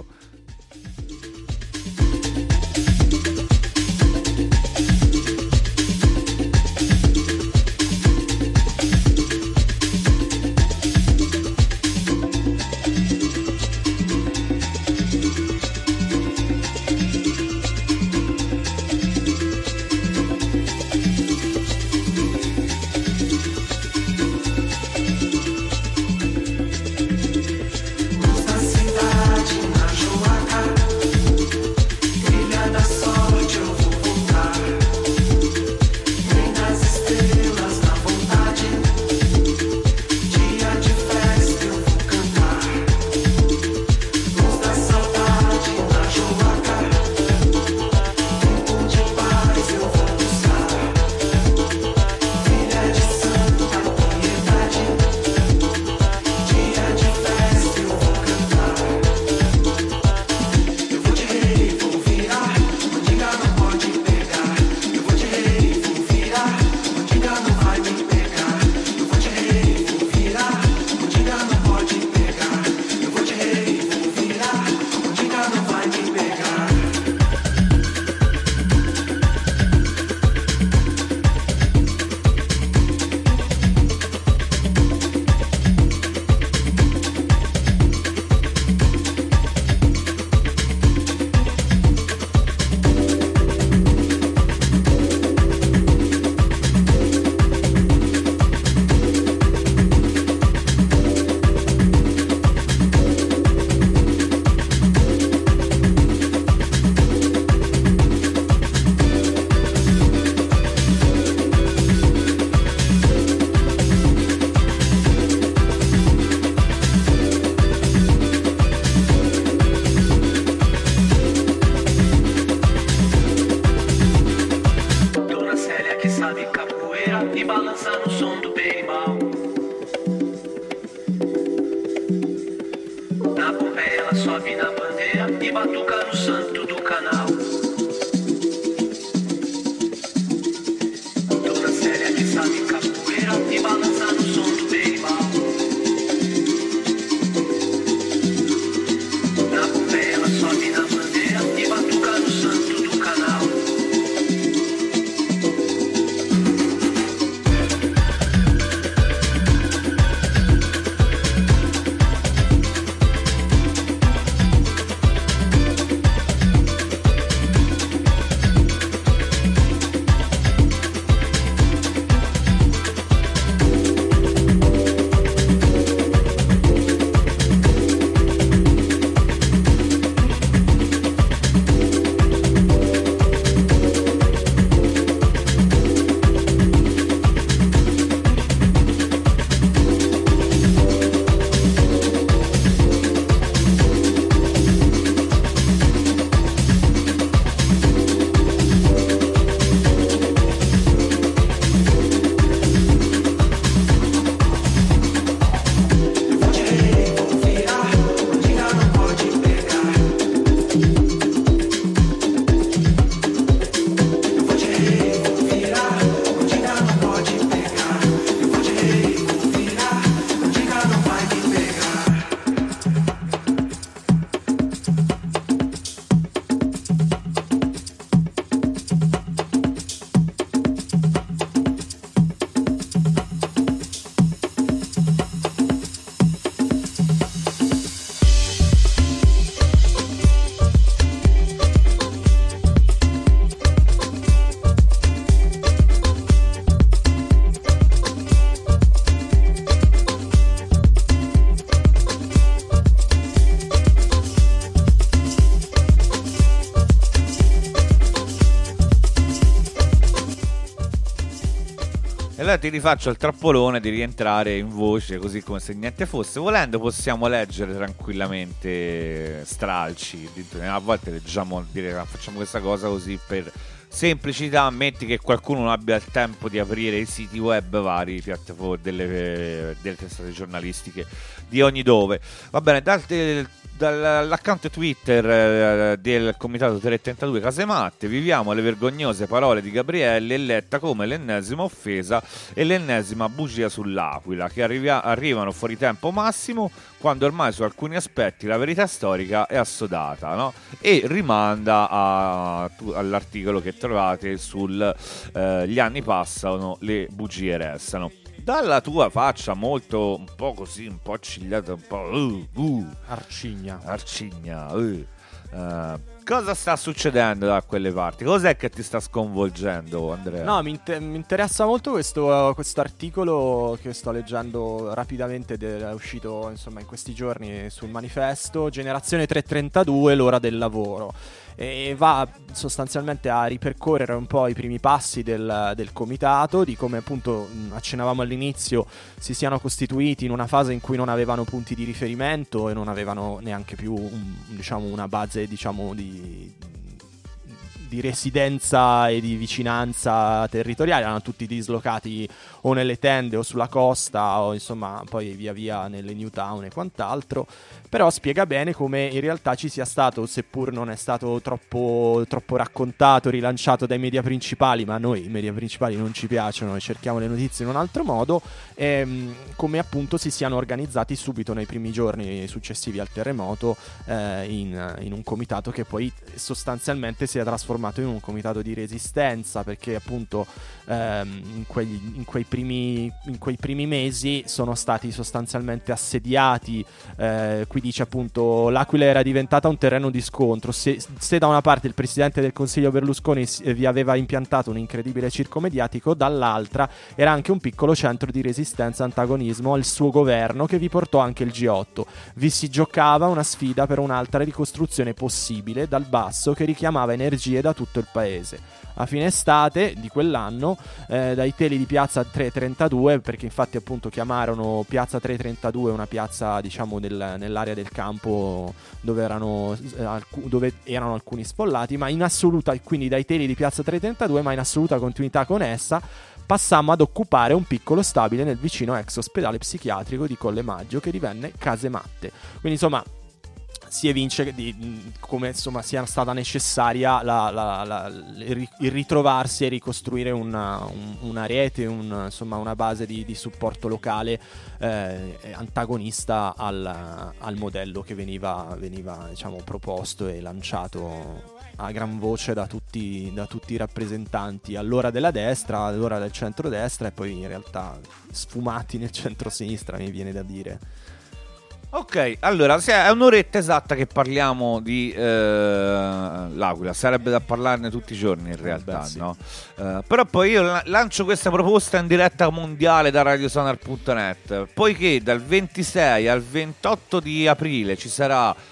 allora ti rifaccio il trappolone di rientrare in voce così come se niente fosse. Volendo possiamo leggere tranquillamente stralci, a volte leggiamo, facciamo questa cosa così per semplicità. Ammetti che qualcuno non abbia il tempo di aprire i siti web vari, piattaforme delle testate giornalistiche di ogni dove. Va bene, dall'account Twitter del Comitato 332 Casematte: viviamo le vergognose parole di Gabrielli e Letta come l'ennesima offesa e l'ennesima bugia sull'Aquila, che arrivano fuori tempo massimo, quando ormai su alcuni aspetti la verità storica è assodata, no? E rimanda all'articolo che trovate sul Gli anni passano, le bugie restano. Dalla tua faccia molto, un po' così, un po' accigliata, un po' arcigna. Cosa sta succedendo da quelle parti? Cos'è che ti sta sconvolgendo, Andrea? No, mi interessa molto questo articolo che sto leggendo rapidamente, è uscito insomma in questi giorni sul Manifesto, Generazione 332, l'ora del lavoro. E va sostanzialmente a ripercorrere un po' i primi passi del comitato, di come appunto accennavamo all'inizio si siano costituiti in una fase in cui non avevano punti di riferimento e non avevano neanche più una base di residenza e di vicinanza territoriale. Erano tutti dislocati o nelle tende o sulla costa, o insomma poi via via nelle new town e quant'altro. Però spiega bene come in realtà ci sia stato, seppur non è stato troppo raccontato, rilanciato dai media principali, ma a noi i media principali non ci piacciono e cerchiamo le notizie in un altro modo, come appunto si siano organizzati subito nei primi giorni successivi al terremoto in un comitato che poi sostanzialmente si è trasformato in un comitato di resistenza, perché appunto in quei primi mesi sono stati sostanzialmente assediati. Qui dice appunto: l'Aquila era diventata un terreno di scontro. Se da una parte il presidente del Consiglio Berlusconi vi aveva impiantato un incredibile circo mediatico, dall'altra era anche un piccolo centro di resistenza e antagonismo al suo governo, che vi portò anche il G8. Vi si giocava una sfida per un'altra ricostruzione possibile dal basso, che richiamava energie da tutto il paese. A fine estate di quell'anno, dai teli di piazza 332, perché infatti appunto chiamarono piazza 332 una piazza diciamo nell'area del campo dove erano alcuni sfollati, ma in assoluta, quindi dai teli di piazza 332, ma in assoluta continuità con essa, passammo ad occupare un piccolo stabile nel vicino ex ospedale psichiatrico di Colle Maggio, che divenne Casematte. Quindi insomma si evince come insomma sia stata necessaria il ritrovarsi e ricostruire una rete, una base di supporto locale antagonista al modello che veniva diciamo proposto e lanciato a gran voce da tutti i rappresentanti allora della destra, allora del centrodestra, e poi in realtà sfumati nel centro-sinistra, mi viene da dire. Ok, allora è un'oretta esatta che parliamo di l'Aquila. Sarebbe da parlarne tutti i giorni in realtà, sì. No? Però poi io lancio questa proposta in diretta mondiale da radiosonar.net, poiché dal 26 al 28 di aprile ci sarà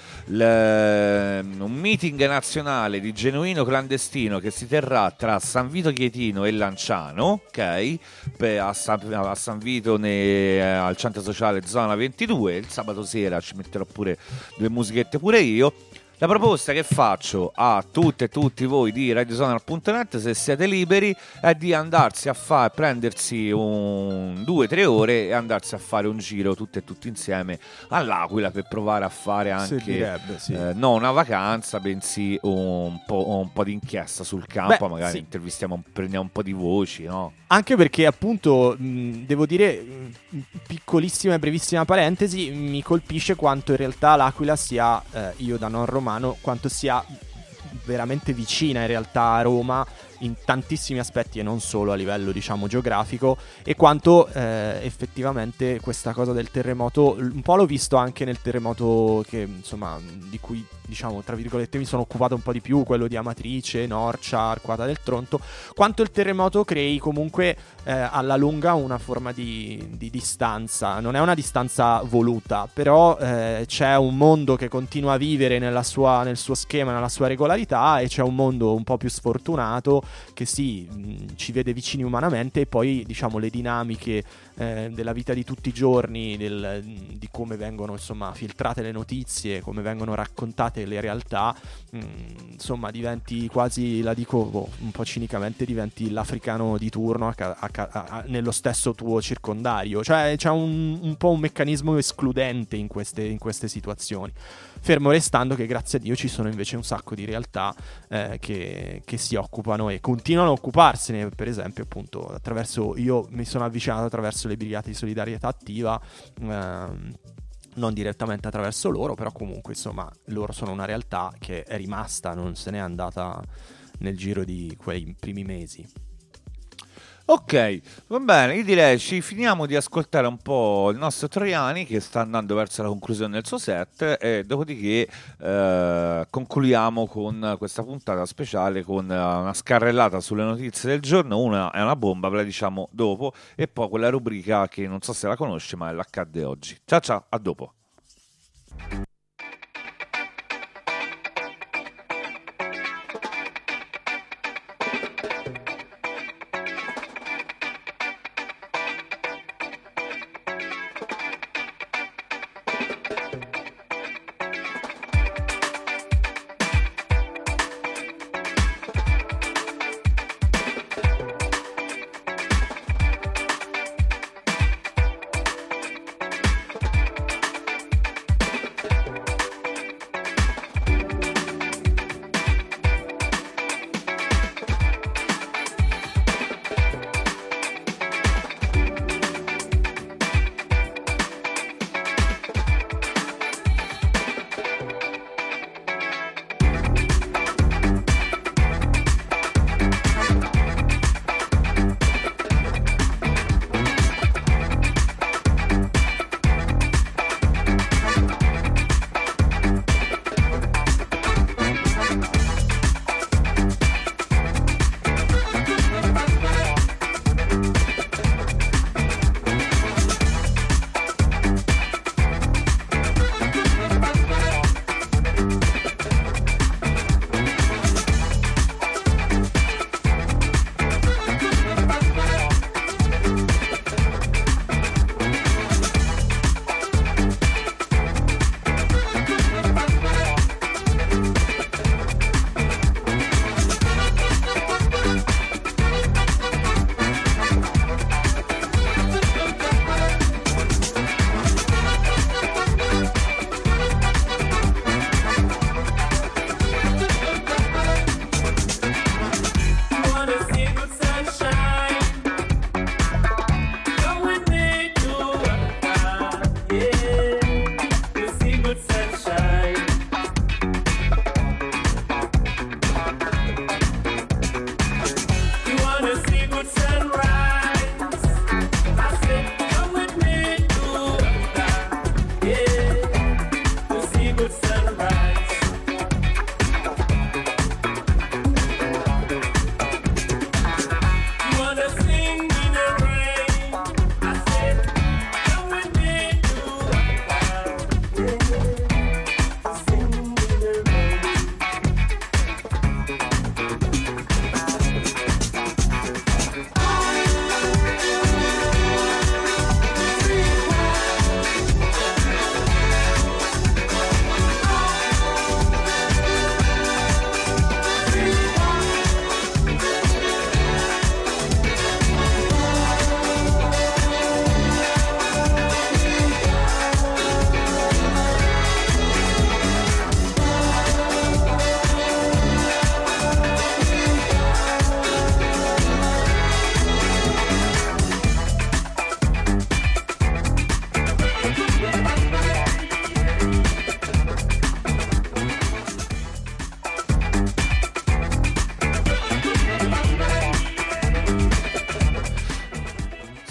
un meeting nazionale di genuino clandestino che si terrà tra San Vito Chietino e Lanciano, ok? A San Vito al centro sociale zona 22. Il sabato sera ci metterò pure due musichette pure io. La proposta che faccio a tutte e tutti voi di radiosonar.net, se siete liberi, è di andarsi a prendersi 2-3 ore e andarsi a fare un giro tutti e tutti insieme all'Aquila, per provare a fare anche non una vacanza, bensì un po' di inchiesta sul campo. Magari intervistiamo, prendiamo un po' di voci, no? Anche perché appunto devo dire, piccolissima e brevissima parentesi, mi colpisce quanto in realtà l'Aquila sia, io da non romano, quanto sia veramente vicina in realtà a Roma in tantissimi aspetti, e non solo a livello diciamo geografico, e quanto effettivamente questa cosa del terremoto un po' l'ho visto anche nel terremoto che insomma di cui diciamo tra virgolette mi sono occupato un po' di più, quello di Amatrice, Norcia, Arquata del Tronto, quanto il terremoto crei comunque alla lunga una forma di distanza. Non è una distanza voluta, però c'è un mondo che continua a vivere nel suo schema, nella sua regolarità, e c'è un mondo un po' più sfortunato che ci vede vicini umanamente, e poi diciamo le dinamiche della vita di tutti i giorni, di come vengono insomma filtrate le notizie, come vengono raccontate le realtà, insomma diventi quasi, la dico un po' cinicamente, diventi l'africano di turno nello stesso tuo circondario, cioè c'è un po' un meccanismo escludente in queste situazioni, fermo restando che grazie a Dio ci sono invece un sacco di realtà che si occupano e continuano a occuparsene. Per esempio appunto io mi sono avvicinato attraverso le brigate di solidarietà attiva, non direttamente attraverso loro, però comunque insomma loro sono una realtà che è rimasta, non se n'è andata nel giro di quei primi mesi. Ok, va bene, io direi ci finiamo di ascoltare un po' il nostro Troiani che sta andando verso la conclusione del suo set, e dopodiché concludiamo con questa puntata speciale con una scarrellata sulle notizie del giorno. Una è una bomba, ve la diciamo dopo, e poi quella rubrica che non so se la conosce, ma è l'Accadde oggi. Ciao ciao, a dopo.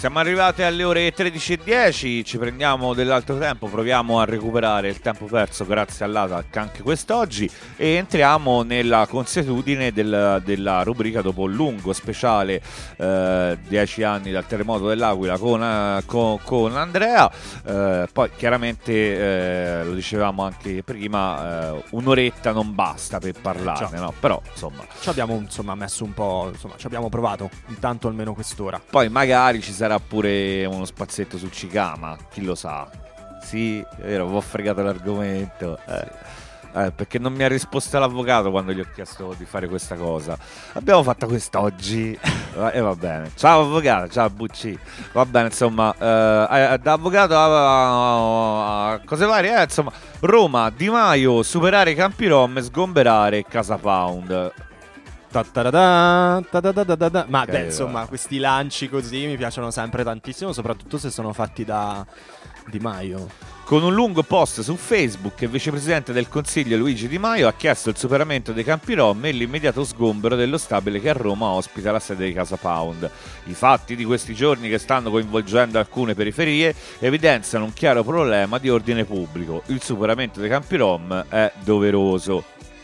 siamo arrivati alle ore 13:10, ci prendiamo dell'altro tempo, proviamo a recuperare il tempo perso grazie all'ATAC anche quest'oggi e entriamo nella consuetudine della rubrica dopo un lungo speciale 10 anni dal terremoto dell'Aquila con Andrea. Poi chiaramente lo dicevamo anche prima, un'oretta non basta per parlarne, no? Però insomma ci abbiamo messo un po', ci abbiamo provato intanto almeno quest'ora. Poi magari ci sarà pure uno spazietto su Cicama, chi lo sa. Sì, è vero, ho fregato l'argomento. Perché non mi ha risposto l'avvocato quando gli ho chiesto di fare questa cosa. Abbiamo fatto quest'oggi e va bene. Ciao avvocato, ciao Bucci. Va bene, insomma, da avvocato a cose varie, insomma, Roma, Di Maio, superare i Campi Rom e sgomberare Casa Pound. Ma beh, insomma, questi lanci così mi piacciono sempre tantissimo, soprattutto se sono fatti da Di Maio. Con un lungo post su Facebook, il vicepresidente del Consiglio Luigi Di Maio ha chiesto il superamento dei Campi Rom e l'immediato sgombero dello stabile che a Roma ospita la sede di Casa Pound. I fatti di questi giorni, che stanno coinvolgendo alcune periferie, evidenziano un chiaro problema di ordine pubblico. Il superamento dei Campi Rom è doveroso.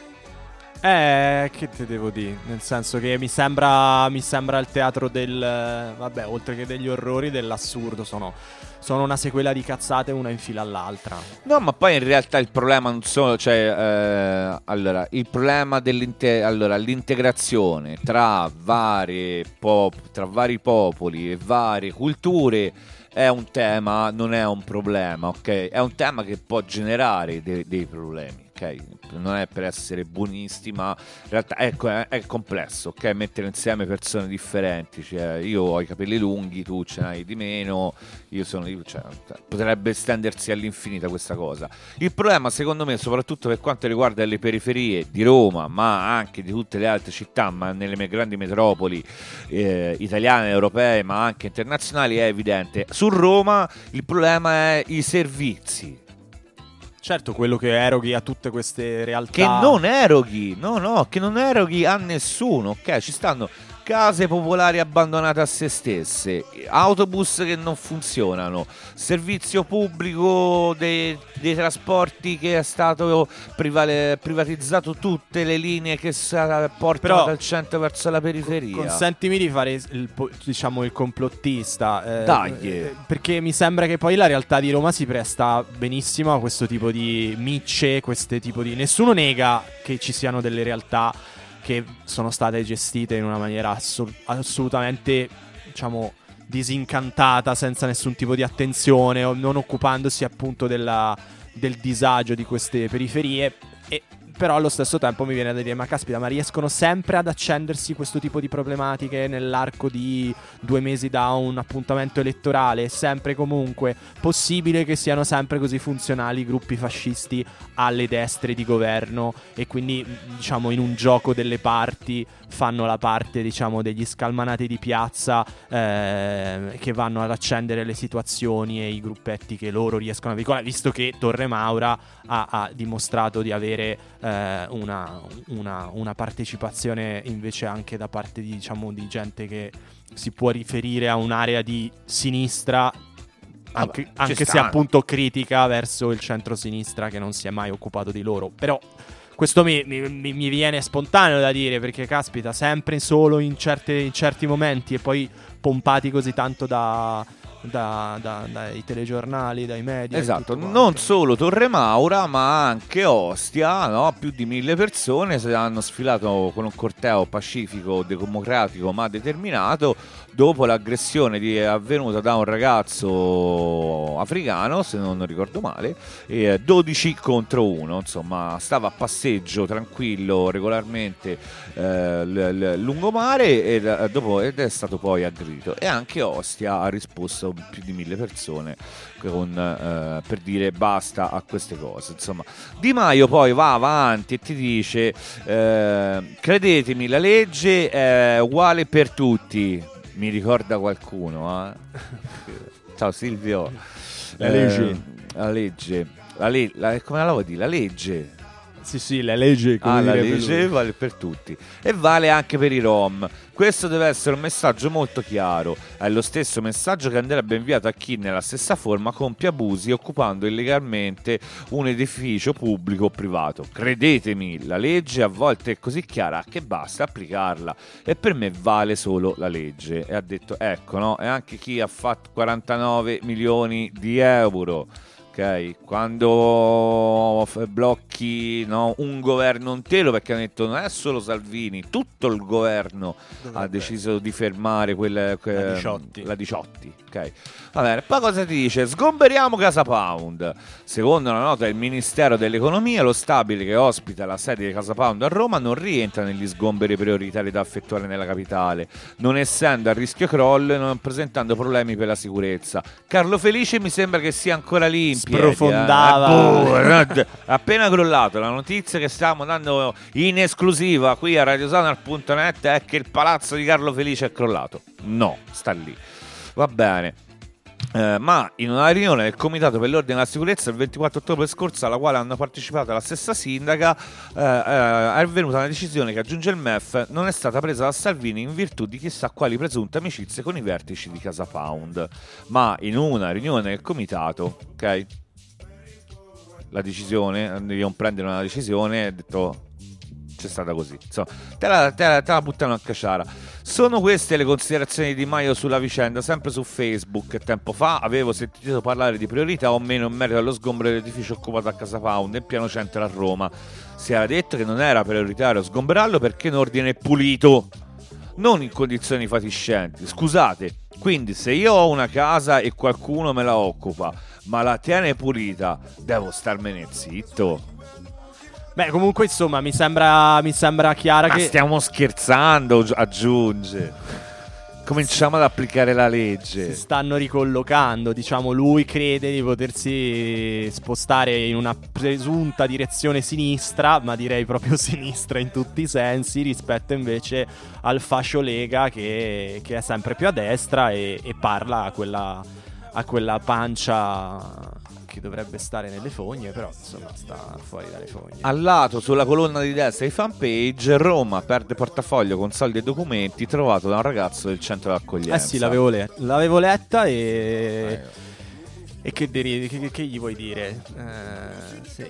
Che te devo dire? Nel senso che mi sembra il teatro del... vabbè, oltre che degli orrori, dell'assurdo. Sono una sequela di cazzate una in fila all'altra. No, ma poi in realtà il problema non solo... allora, il problema l'integrazione tra vari popoli e varie culture è un tema, non è un problema, ok? È un tema che può generare dei problemi. Non è per essere buonisti, ma in realtà è complesso, ok? Mettere insieme persone differenti, cioè io ho i capelli lunghi, tu ce n'hai di meno, potrebbe estendersi all'infinita questa cosa. Il problema, secondo me, soprattutto per quanto riguarda le periferie di Roma, ma anche di tutte le altre città, ma nelle grandi metropoli italiane, europee, ma anche internazionali, è evidente. Su Roma il problema è i servizi. Certo, quello che eroghi a tutte queste realtà. Che non eroghi, che non eroghi a nessuno, ok? Ci stanno case popolari abbandonate a se stesse, autobus che non funzionano, servizio pubblico dei trasporti che è stato privatizzato, tutte le linee che portano dal centro verso la periferia. Consentimi di fare il complottista, dai, perché mi sembra che poi la realtà di Roma si presta benissimo a questo tipo di micce, nessuno nega che ci siano delle realtà che sono state gestite in una maniera assolutamente, disincantata, senza nessun tipo di attenzione, o non occupandosi appunto del disagio di queste periferie. Però allo stesso tempo mi viene da dire, ma caspita, ma riescono sempre ad accendersi questo tipo di problematiche nell'arco di 2 mesi da un appuntamento elettorale? È sempre comunque possibile che siano sempre così funzionali i gruppi fascisti alle destre di governo, e quindi in un gioco delle parti fanno la parte degli scalmanati di piazza che vanno ad accendere le situazioni e i gruppetti che loro riescono a veicolare, visto che Torre Maura ha dimostrato di avere una partecipazione invece anche da parte di gente che si può riferire a un'area di sinistra, anche se appunto critica verso il centro-sinistra, che non si è mai occupato di loro. Però questo mi viene spontaneo da dire, perché caspita, sempre solo in certi momenti, e poi pompati così tanto dai telegiornali, dai media. Esatto, non solo Torre Maura, ma anche Ostia, no? Più di 1000 persone hanno sfilato con un corteo pacifico, democratico ma determinato, dopo l'aggressione avvenuta da un ragazzo africano, se non ricordo male, 12 contro 1, insomma, stava a passeggio tranquillo regolarmente lungomare ed è stato poi aggredito. E anche Ostia ha risposto più di 1000 persone per dire basta a queste cose. Insomma, Di Maio poi va avanti e ti dice credetemi, la legge è uguale per tutti. Mi ricorda qualcuno, ciao Silvio. La legge come la vuoi dire? La legge Sì, la legge, la legge vale per tutti e vale anche per i rom. Questo deve essere un messaggio molto chiaro. È lo stesso messaggio che andrebbe inviato a chi nella stessa forma compie abusi occupando illegalmente un edificio pubblico o privato. Credetemi, la legge a volte è così chiara che basta applicarla, e per me vale solo la legge. E ha detto, ecco, no? E anche chi ha fatto 49 milioni di euro. Ok, quando blocchi, no, un governo intero, perché hanno detto non è solo Salvini, tutto il governo ha deciso di fermare la Diciotti. Ok, va bene. Poi cosa ti dice? Sgomberiamo Casa Pound. Secondo una nota del Ministero dell'Economia, lo stabile che ospita la sede di Casa Pound a Roma non rientra negli sgomberi prioritari da effettuare nella capitale, non essendo a rischio crollo e non presentando problemi per la sicurezza. Carlo Felice mi sembra che sia ancora lì in sprofondava. Appena crollato. La notizia che stiamo dando in esclusiva qui a radiosonar.net è che il palazzo di Carlo Felice è crollato. No, sta lì. Va bene. Ma in una riunione del Comitato per l'Ordine e la Sicurezza il 24 ottobre scorso, alla quale hanno partecipato la stessa sindaca, è venuta una decisione che, aggiunge il MEF, non è stata presa da Salvini in virtù di chissà quali presunte amicizie con i vertici di Casa Pound, ma in una riunione del Comitato, ok? La decisione, dobbiamo prendere una decisione, ha detto... c'è stata così, insomma, te la buttano a caciara. Sono queste le considerazioni di Di Maio sulla vicenda. Sempre su Facebook tempo fa avevo sentito parlare di priorità o meno in merito allo sgombero dell'edificio occupato a Casa Pound in piano centro a Roma. Si era detto che non era prioritario sgomberarlo perché in ordine pulito, non in condizioni fatiscenti. Scusate, quindi se io ho una casa e qualcuno me la occupa ma la tiene pulita, devo starmene zitto? Beh, comunque, insomma, mi sembra chiara che... stiamo scherzando, aggiunge. Cominciamo ad applicare la legge. Si stanno ricollocando, diciamo, lui crede di potersi spostare in una presunta direzione sinistra, ma direi proprio sinistra in tutti i sensi, rispetto invece al fascio Lega che è sempre più a destra e parla a quella pancia... che dovrebbe stare nelle fogne, però insomma sta fuori dalle fogne. Al lato, sulla colonna di destra di fanpage, Roma perde portafoglio con soldi e documenti trovato da un ragazzo del centro d'accoglienza. Sì, l'avevo letta e che gli vuoi dire? Sì.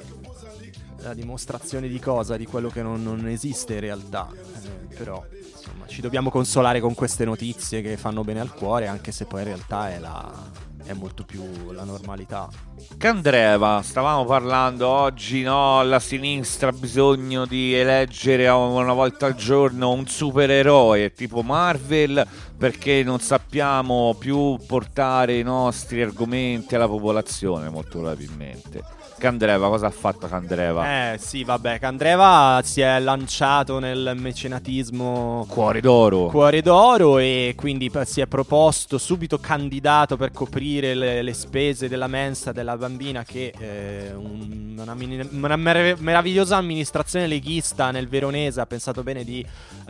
La dimostrazione di cosa? Di quello che non esiste in realtà, però insomma ci dobbiamo consolare con queste notizie che fanno bene al cuore, anche se poi in realtà è molto più la normalità. Candreva, stavamo parlando oggi, no? La sinistra ha bisogno di eleggere una volta al giorno un supereroe tipo Marvel perché non sappiamo più portare i nostri argomenti alla popolazione, molto probabilmente. Candreva, cosa ha fatto Candreva? Sì, vabbè, Candreva si è lanciato nel mecenatismo Cuore d'oro e quindi si è proposto subito candidato per coprire le spese della mensa della bambina che una meravigliosa amministrazione leghista nel Veronese ha pensato bene di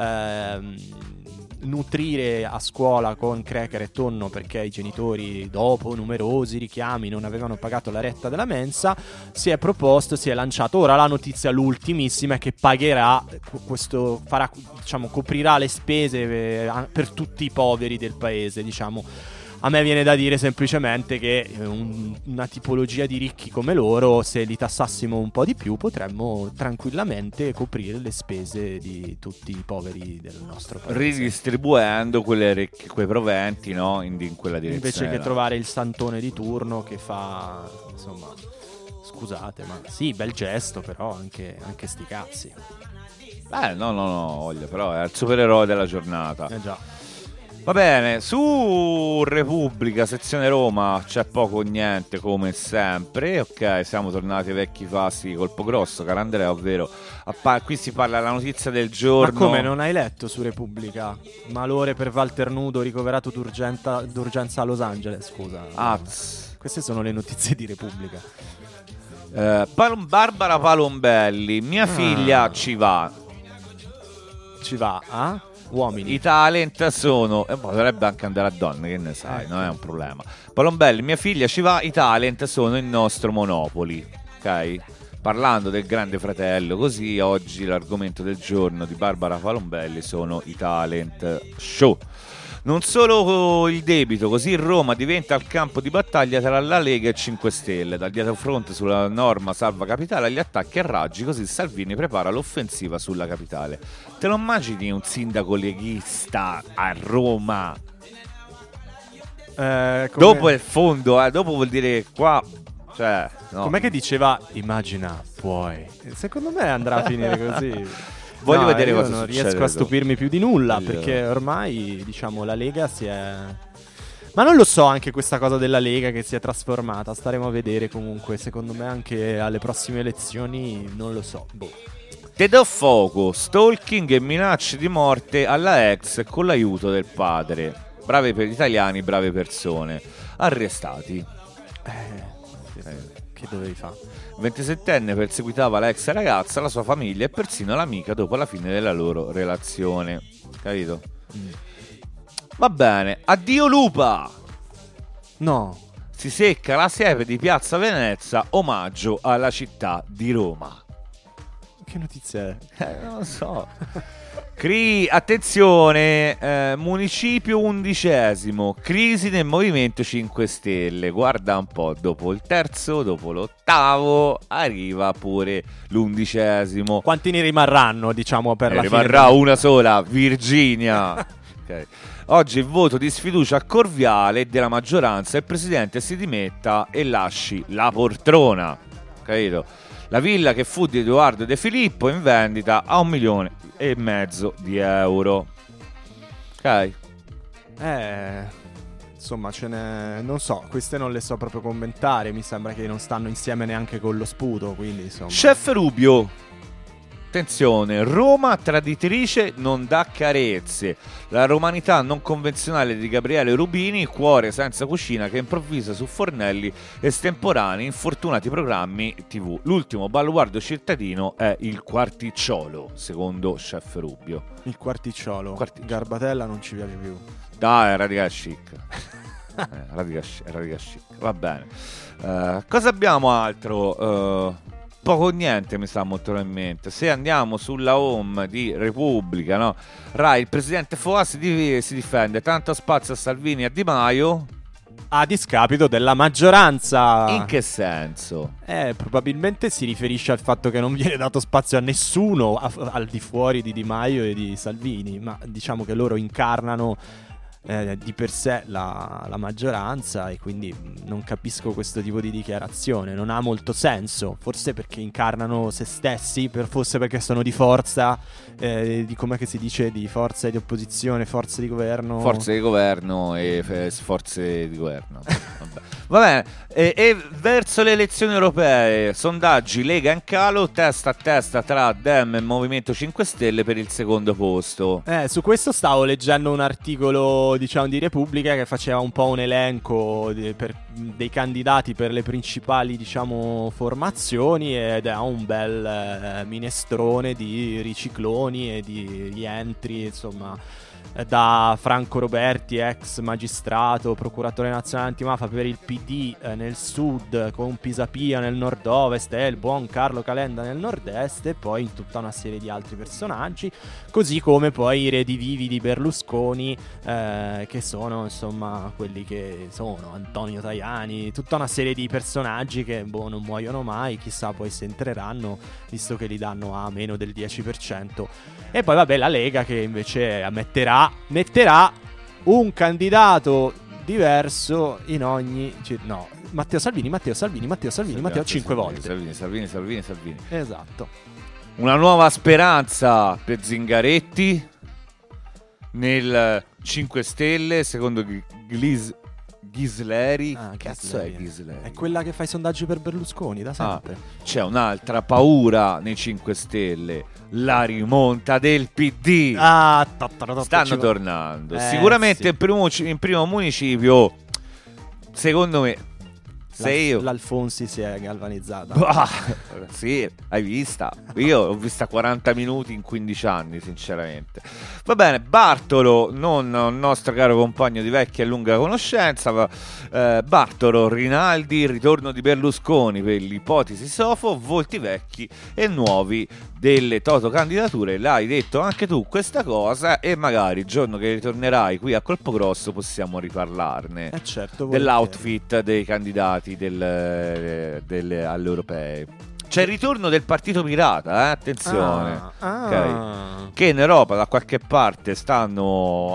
nutrire a scuola con cracker e tonno perché i genitori, dopo numerosi richiami, non avevano pagato la retta della mensa. Si è proposto, si è lanciato. Ora la notizia, l'ultimissima, è che pagherà coprirà le spese per tutti i poveri del paese, diciamo. A me viene da dire semplicemente che una tipologia di ricchi come loro, se li tassassimo un po' di più, potremmo tranquillamente coprire le spese di tutti i poveri del nostro paese, ridistribuendo quei proventi, no, in quella direzione. Invece che trovare il santone di turno che fa, insomma, scusate, ma sì, bel gesto, però anche sti cazzi. No, voglio, però è il supereroe della giornata. Già. Va bene, su Repubblica, sezione Roma, c'è poco o niente come sempre. Ok, siamo tornati ai vecchi fasti colpo grosso, caro Andrea, ovvero qui si parla della notizia del giorno. Ma come, non hai letto su Repubblica? Malore per Walter Nudo, ricoverato d'urgenza a Los Angeles, scusa. Queste sono le notizie di Repubblica. Barbara Palombelli, mia figlia ci va, uomini. I talent sono potrebbe anche andare a donne, che ne sai, non è un problema. Palombelli, mia figlia ci va, i talent sono il nostro Monopoli, ok? parlando del Grande Fratello, così oggi l'argomento del giorno di Barbara Palombelli sono i talent show. Non solo il debito, così Roma diventa il campo di battaglia tra la Lega e 5 Stelle, dal dietro fronte sulla norma salva capitale agli attacchi a raggi, così Salvini prepara l'offensiva sulla capitale. Te lo immagini un sindaco leghista a Roma? Dopo il fondo, dopo vuol dire qua, cioè, no. Com'è che diceva immagina, puoi? Secondo me andrà a finire così. Voglio vedere cosa non succede. riesco a stupirmi più di nulla, perché ormai, diciamo, la Lega si è... Ma non lo so, anche questa cosa della Lega che si è trasformata, staremo a vedere comunque. Secondo me anche alle prossime elezioni, non lo so. Te do fuoco, stalking e minacce di morte alla ex con l'aiuto del padre. Bravi per gli italiani, brave persone. Arrestati. Che dovevi fare? 27enne perseguitava la ex ragazza, la sua famiglia e persino l'amica dopo la fine della loro relazione. Capito? Va bene, addio lupa! No. Si secca la siepe di Piazza Venezia, omaggio alla città di Roma. Che notizia è? Non lo so. Attenzione, municipio 11°, crisi nel Movimento 5 Stelle. Guarda un po', dopo il terzo, dopo l'8º, arriva pure l'11°. Quanti ne rimarranno, diciamo, per la fine? Rimarrà una sola, Virginia. Okay. Oggi il voto di sfiducia a Corviale della maggioranza, il presidente si dimetta e lasci la poltrona. Capito? La villa che fu di Edoardo De Filippo in vendita a 1,5 milioni di euro. Ok? Insomma, ce n'è... Non so, queste non le so proprio commentare. Mi sembra che non stanno insieme neanche con lo sputo, quindi insomma... Chef Rubio. Attenzione, Roma traditrice non dà carezze. La romanità non convenzionale di Gabriele Rubini, cuore senza cucina che improvvisa su fornelli estemporanei, infortunati programmi TV. L'ultimo baluardo cittadino è il Quarticciolo, secondo Chef Rubio. Il Quarticciolo. Garbatella non ci piace più. Dai, radical chic. Radical chic. Va bene. Cosa abbiamo altro? Poco o niente mi sta molto in mente. Se andiamo sulla home di Repubblica, no? Rai, il presidente Foà si difende, tanto spazio a Salvini e a Di Maio a discapito della maggioranza. In che senso? Probabilmente si riferisce al fatto che non viene dato spazio a nessuno al di fuori di Di Maio e di Salvini, ma diciamo che loro incarnano di per sé la maggioranza, e quindi non capisco questo tipo di dichiarazione. Non ha molto senso, forse perché incarnano se stessi, forse perché sono di forza, di com'è che si dice, di forza e di opposizione, forze di governo e forze di governo. Va bene, e verso le elezioni europee, sondaggi Lega in calo, testa a testa tra Dem e Movimento 5 Stelle per il secondo posto. Su questo stavo leggendo un articolo, diciamo, di Repubblica che faceva un po' un elenco dei candidati per le principali, diciamo, formazioni, ed è un bel minestrone di ricicloni e di rientri, insomma, da Franco Roberti, ex magistrato, procuratore nazionale antimafia per il PD nel sud, con Pisapia nel nord-ovest e il buon Carlo Calenda nel nord-est, e poi tutta una serie di altri personaggi, così come poi i redivivi di Berlusconi, che sono, insomma, quelli che sono Antonio Tajani, tutta una serie di personaggi che non muoiono mai, chissà poi se entreranno, visto che li danno a meno del 10%. E poi vabbè, la Lega che invece metterà un candidato diverso in ogni... No, Matteo Salvini 5 volte. Salvini. Esatto. Una nuova speranza per Zingaretti nel 5 Stelle, secondo Ghisleri. Cazzo è Ghisleri? È quella che fa i sondaggi per Berlusconi da sempre. C'è un'altra paura nei 5 Stelle: la rimonta del PD. Stanno tornando. Sicuramente sì. In primo municipio, secondo me, L'Alfonsi si è galvanizzata. Bah, sì, hai vista? Io ho vista 40 minuti in 15 anni, sinceramente. Va bene, Bartolo, non un nostro caro compagno di vecchia e lunga conoscenza, ma Bartolo, Rinaldi, ritorno di Berlusconi per l'ipotesi Sofo, volti vecchi e nuovi delle Toto candidature. L'hai detto anche tu questa cosa, e magari il giorno che ritornerai qui a Colpo Grosso possiamo riparlarne Certo, dell'outfit dei candidati alle europee. C'è il ritorno del partito pirata, attenzione, okay. Che in Europa da qualche parte stanno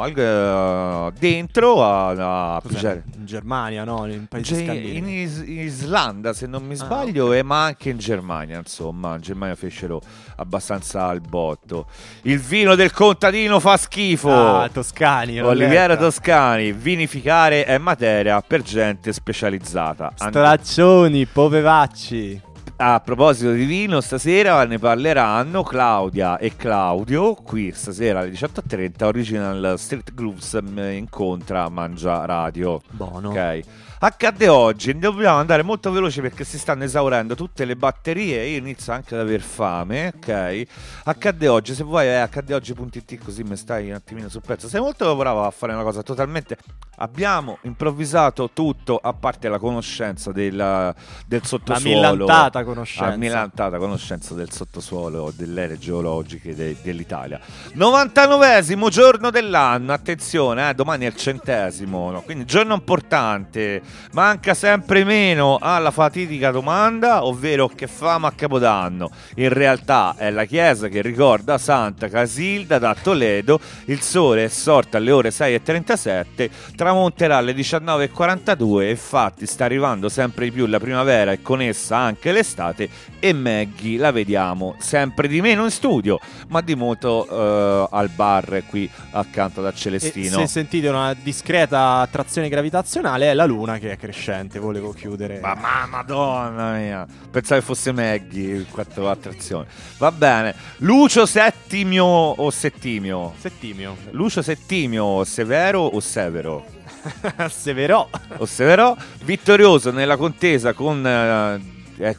dentro a in Germania, no? In paesi in Islanda, se non mi sbaglio, okay. Ma anche in Germania, insomma. In Germania fecero abbastanza al botto. Il vino del contadino fa schifo. Toscani, Oliviero Toscani, vinificare è materia per gente specializzata. Straccioni, poveracci. A proposito di vino, stasera ne parleranno Claudia e Claudio, qui stasera alle 18:30, Original Street Grooves incontra Mangia Radio. Buono. Ok. Accadde oggi, dobbiamo andare molto veloci perché si stanno esaurendo tutte le batterie e io inizio anche ad aver fame, ok? Accadde oggi, se vuoi accaddeoggi.it, così mi stai un attimino sul pezzo. Sei molto bravo a fare una cosa totalmente... Abbiamo improvvisato tutto, a parte la conoscenza del sottosuolo. La millantata conoscenza del sottosuolo, delle aree geologiche dell'Italia. 99esimo giorno dell'anno, attenzione, domani è il 100esimo, no? Quindi giorno importante. Manca sempre meno alla fatidica domanda, ovvero che fama a Capodanno. In realtà è la chiesa che ricorda Santa Casilda da Toledo. Il sole è sorto alle ore 6:37, tramonterà alle 19:42. Infatti sta arrivando sempre di più la primavera e con essa anche l'estate, e Maggie la vediamo sempre di meno in studio, ma di molto al bar qui accanto da Celestino. E se sentite una discreta attrazione gravitazionale è la luna che è crescente. Volevo chiudere. Ma madonna mia, pensavo che fosse Maggie quattro attrazione. Va bene. Lucio Settimio o Settimio? Settimio. Lucio Settimio, Severo o Severo? Severo. O Severo, vittorioso nella contesa con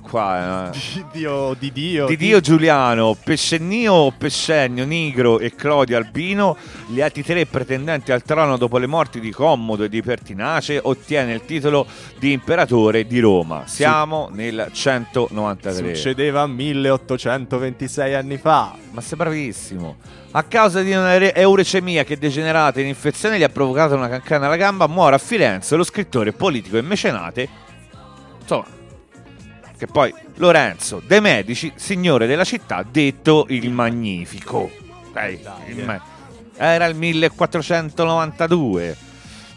Didio Giuliano, Pescennio, Pescennio, Nigro e Clodio Albino, gli altri tre pretendenti al trono dopo le morti di Commodo e di Pertinace, ottiene il titolo di imperatore di Roma. Siamo nel 193. Succedeva 1826 anni fa. Ma sei bravissimo. A causa di un'euricemia che degenerata in infezione gli ha provocato una cancana alla gamba, muore a Firenze lo scrittore politico e mecenate, insomma, che poi Lorenzo de' Medici, signore della città, detto il Magnifico. Era il 1492,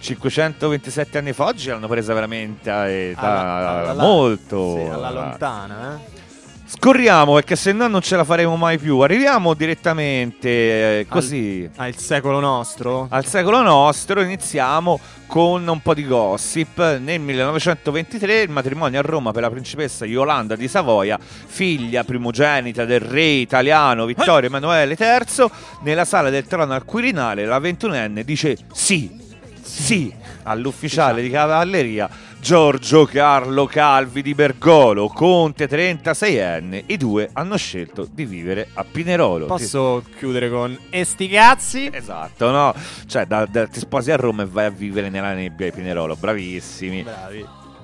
527 anni fa. Oggi l'hanno presa veramente molto alla lontana, Scorriamo, perché se no non ce la faremo mai più. Arriviamo direttamente così al secolo nostro. Al secolo nostro. Iniziamo con un po' di gossip. Nel 1923 il matrimonio a Roma per la principessa Yolanda di Savoia, figlia primogenita del re italiano Vittorio Emanuele III. Nella sala del trono al Quirinale la 21enne dice sì all'ufficiale di cavalleria Giorgio Carlo Calvi di Bergolo, conte 36enne. I due hanno scelto di vivere a Pinerolo. Posso chiudere con sti cazzi? Esatto, no? Cioè ti sposi a Roma e vai a vivere nella nebbia di Pinerolo. Bravissimi. Bravi.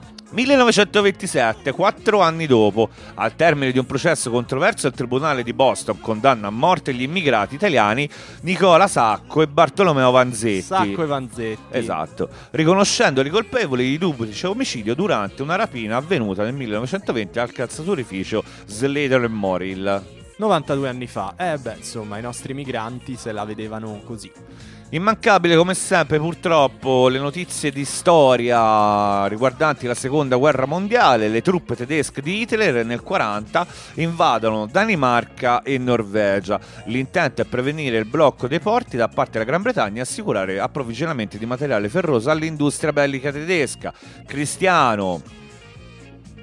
1927, 4 anni dopo, al termine di un processo controverso, il tribunale di Boston condanna a morte gli immigrati italiani Nicola Sacco e Bartolomeo Vanzetti. Sacco e Vanzetti. Esatto, riconoscendoli colpevoli di duplice omicidio durante una rapina avvenuta nel 1920 al calzaturificio Slater Morrill. 92 anni fa. Insomma, i nostri migranti se la vedevano così. Immancabile come sempre purtroppo le notizie di storia riguardanti la seconda guerra mondiale. Le truppe tedesche di Hitler nel 40 invadono Danimarca e Norvegia. L'intento è prevenire il blocco dei porti da parte della Gran Bretagna e assicurare approvvigionamenti di materiale ferroso all'industria bellica tedesca. Cristiano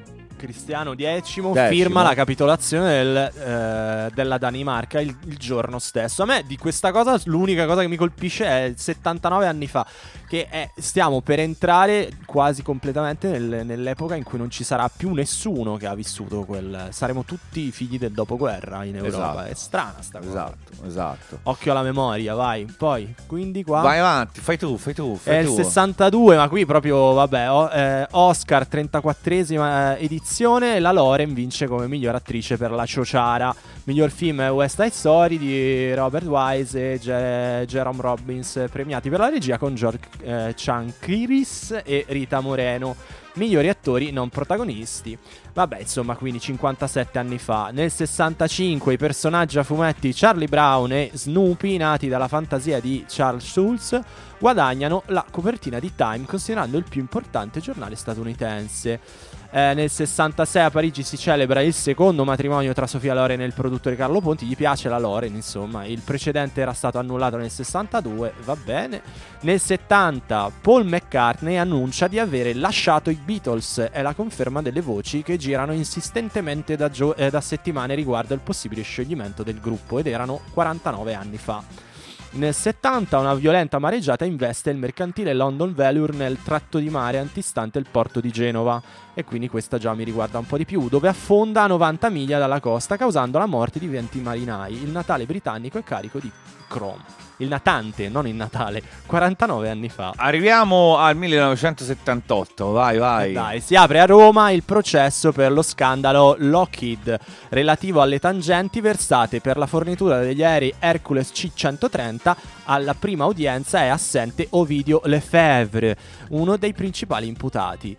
Cristiano X firma la capitolazione della Danimarca il giorno stesso. A me di questa cosa l'unica cosa che mi colpisce è 79 anni fa, che stiamo per entrare quasi completamente nell'epoca in cui non ci sarà più nessuno che ha vissuto saremo tutti figli del dopoguerra in Europa. Esatto. È strana sta cosa. Esatto. Occhio alla memoria, vai. Poi, quindi qua vai avanti, fai tu. È il 62, ma qui proprio vabbè, Oscar 34esima edizione. La Loren vince come miglior attrice per La Ciociara. Miglior film è West Side Story di Robert Wise e Jerome Robbins, premiati per la regia con George Chakiris e Rita Moreno. Migliori attori non protagonisti. Vabbè, insomma, quindi 57 anni fa. Nel 65 i personaggi a fumetti Charlie Brown e Snoopy, nati dalla fantasia di Charles Schulz, guadagnano la copertina di Time, considerando il più importante giornale statunitense. Nel 66 a Parigi si celebra il secondo matrimonio tra Sofia Loren e il produttore Carlo Ponti. Gli piace la Loren, insomma. Il precedente era stato annullato nel 62, va bene. Nel 70 Paul McCartney annuncia di avere lasciato i Beatles. È la conferma delle voci che girano insistentemente da settimane riguardo il possibile scioglimento del gruppo, ed erano 49 anni fa. Nel 70 una violenta mareggiata investe il mercantile London Vellure nel tratto di mare antistante il porto di Genova, e quindi questa già mi riguarda un po' di più, dove affonda a 90 miglia dalla costa, causando la morte di 20 marinai. Il natale britannico è carico di Chrome. Il natante, non il Natale, 49 anni fa. Arriviamo al 1978, vai. Dai, si apre a Roma il processo per lo scandalo Lockheed, relativo alle tangenti versate per la fornitura degli aerei Hercules C-130. Alla prima udienza è assente Ovidio Lefebvre, uno dei principali imputati.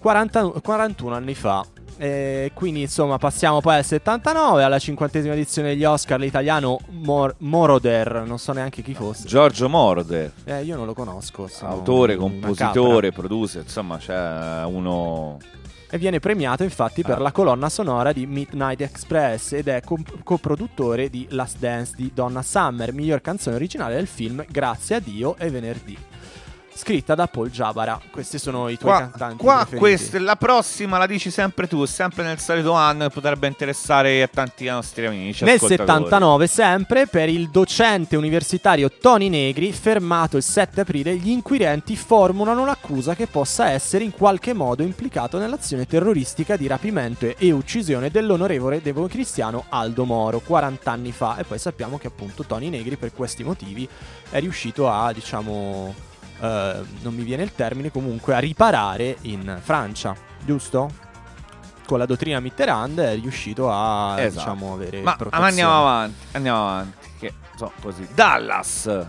41 anni fa. Quindi insomma passiamo poi al 79, alla 50esima edizione degli Oscar, l'italiano Moroder, non so neanche chi fosse. Giorgio Moroder. Io non lo conosco. Autore, compositore, producer, insomma c'è uno... E viene premiato infatti per la colonna sonora di Midnight Express, ed è coproduttore di Last Dance di Donna Summer, miglior canzone originale del film Grazie a Dio e Venerdì, scritta da Paul Giabara. Questi sono i tuoi cantanti preferiti. La prossima la dici sempre tu, sempre nel solito anno, che potrebbe interessare a tanti nostri amici. Nel 79 sempre, per il docente universitario Tony Negri, fermato il 7 aprile, gli inquirenti formulano l'accusa che possa essere in qualche modo implicato nell'azione terroristica di rapimento e uccisione dell'onorevole democristiano Aldo Moro 40 anni fa. E poi sappiamo che appunto Tony Negri per questi motivi è riuscito a, diciamo... non mi viene il termine, comunque a riparare in Francia, giusto? Con la dottrina Mitterrand è riuscito a diciamo avere protezione. Ma andiamo avanti che so così. Dallas.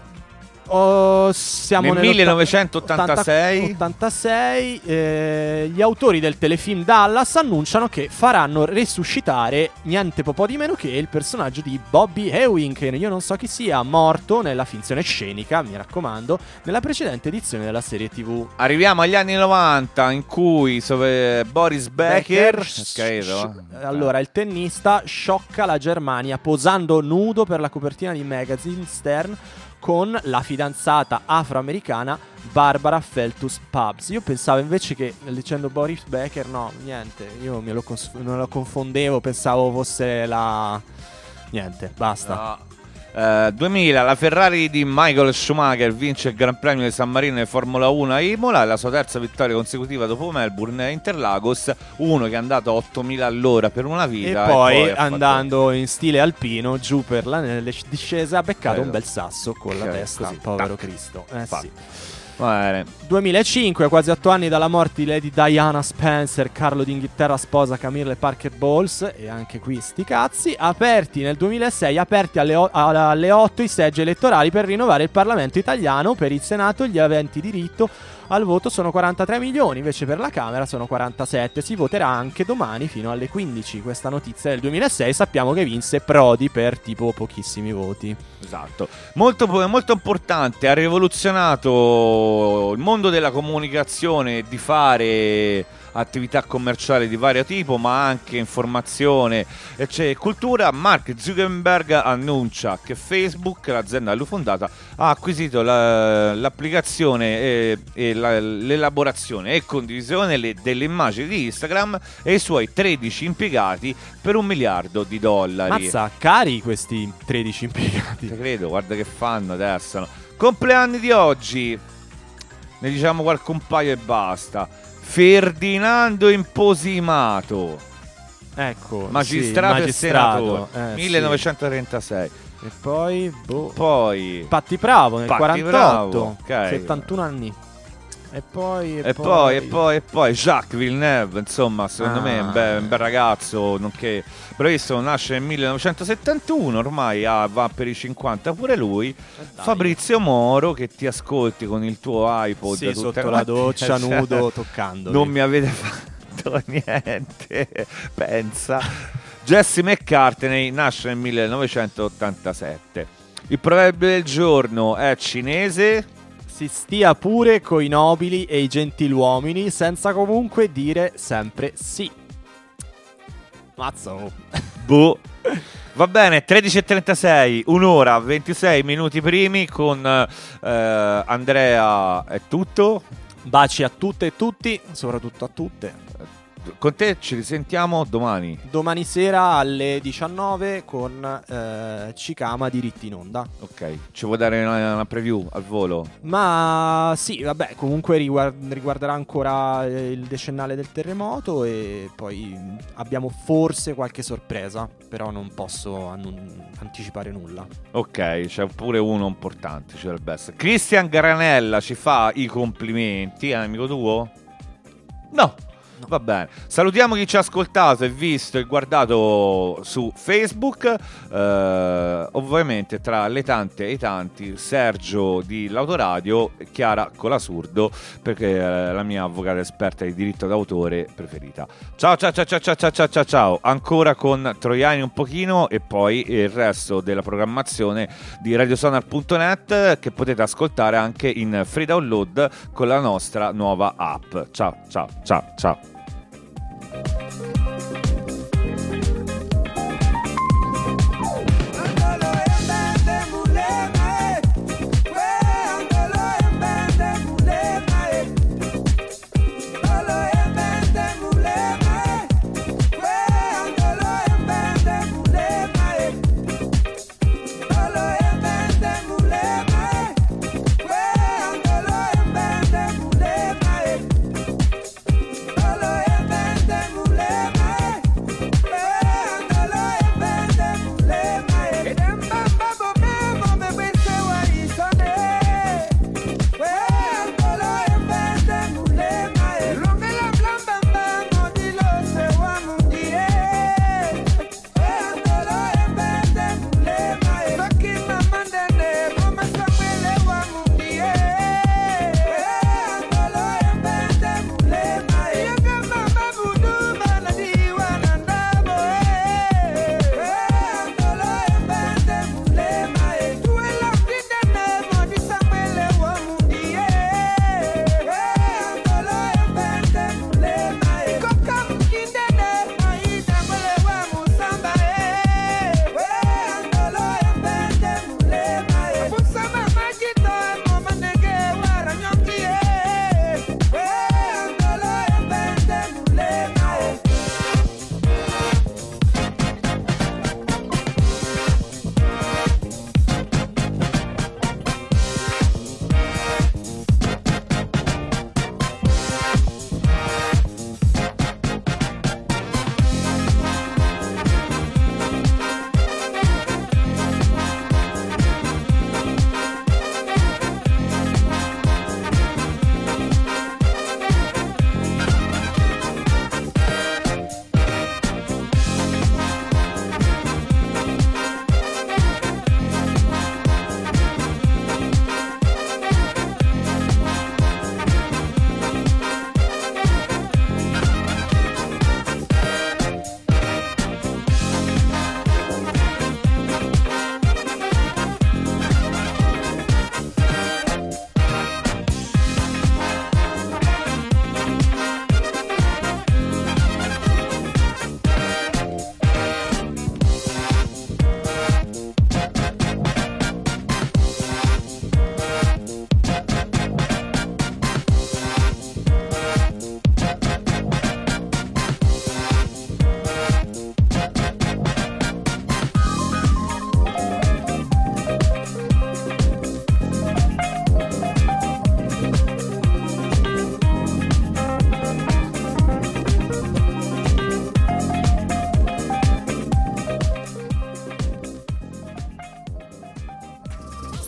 Siamo nel 1986. Gli autori del telefilm Dallas annunciano che faranno resuscitare niente po' di meno che il personaggio di Bobby Ewing, che io non so chi sia, morto nella finzione scenica, mi raccomando, nella precedente edizione della serie TV. Arriviamo agli anni 90, in cui Boris Becker allora il tennista sciocca la Germania posando nudo per la copertina di Magazine Stern con la fidanzata afroamericana Barbara Feltus Pubs. Io pensavo invece che, dicendo Boris Becker, no, niente, io me lo confondevo, pensavo fosse la... Niente, basta. No. 2000 la Ferrari di Michael Schumacher vince il Gran Premio di San Marino e Formula 1 a Imola, è la sua terza vittoria consecutiva dopo Melbourne e Interlagos, uno che è andato a 8000 all'ora per una vita e poi andando in stile alpino giù per nelle discese ha beccato un bel sasso con la testa, così, povero Cristo. Sì. 2005, quasi 8 anni dalla morte di Lady Diana Spencer, Carlo d'Inghilterra sposa Camilla Parker Bowles, e anche qui sti cazzi. Aperti nel 2006, aperti alle 8 i seggi elettorali per rinnovare il Parlamento italiano. Per il Senato gli aventi diritto al voto sono 43 milioni, invece per la Camera sono 47. Si voterà anche domani fino alle 15. Questa notizia del 2006, sappiamo che vinse Prodi per tipo pochissimi voti. Esatto, molto importante, ha rivoluzionato il mondo della comunicazione, di fare attività commerciali di vario tipo, ma anche informazione e c'è cultura. Mark Zuckerberg annuncia che Facebook, l'azienda a lui fondata, ha acquisito l'applicazione e l'elaborazione e condivisione delle immagini di Instagram e i suoi 13 impiegati per $1 miliardo. Mazza, cari questi 13 impiegati. Te credo, guarda che fanno adesso. Compleanni di oggi, ne diciamo qualche un paio e basta. Ferdinando Imposimato, ecco, magistrato e senatore, sì. 1936. E poi Patti Bravo nel Patti 48, Bravo, okay. 71 anni. E poi Jacques Villeneuve, insomma, secondo me è un bel ragazzo, nonché bravissimo, nasce nel 1971, ormai va per i 50 pure lui. Fabrizio Moro, che ti ascolti con il tuo iPod, sì, sotto la doccia, nudo, toccando. Non mi avete fatto niente, pensa. Jesse McCartney nasce nel 1987. Il proverbio del giorno è cinese: si stia pure coi nobili e i gentiluomini, senza comunque dire sempre sì. Mazzo. Boh. Va bene, 13:36, un'ora, 26 minuti primi con Andrea. È tutto. Baci a tutte e tutti, soprattutto a tutte. Con te ci risentiamo domani. Domani sera alle 19 con Cicama diritti in onda. Ok, ci vuoi dare una preview al volo? Ma sì, vabbè, comunque riguarderà ancora il decennale del terremoto e poi abbiamo forse qualche sorpresa, però non posso anticipare nulla. Ok, c'è pure uno importante, ci dovrebbe essere. Cristian Granella ci fa i complimenti, è un amico tuo? No. Va bene, salutiamo chi ci ha ascoltato e visto e guardato su Facebook, ovviamente tra le tante e i tanti Sergio di L'Autoradio, Chiara Colasurdo, perché è la mia avvocata esperta di diritto d'autore preferita. Ciao ciao ciao ciao ciao ciao ciao ciao, ancora con Troiani un pochino e poi il resto della programmazione di radiosonar.net, che potete ascoltare anche in free download con la nostra nuova app. Ciao ciao ciao ciao.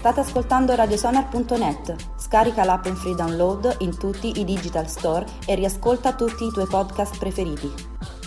State ascoltando radiosonar.net. Scarica l'app in free download in tutti i digital store e riascolta tutti i tuoi podcast preferiti.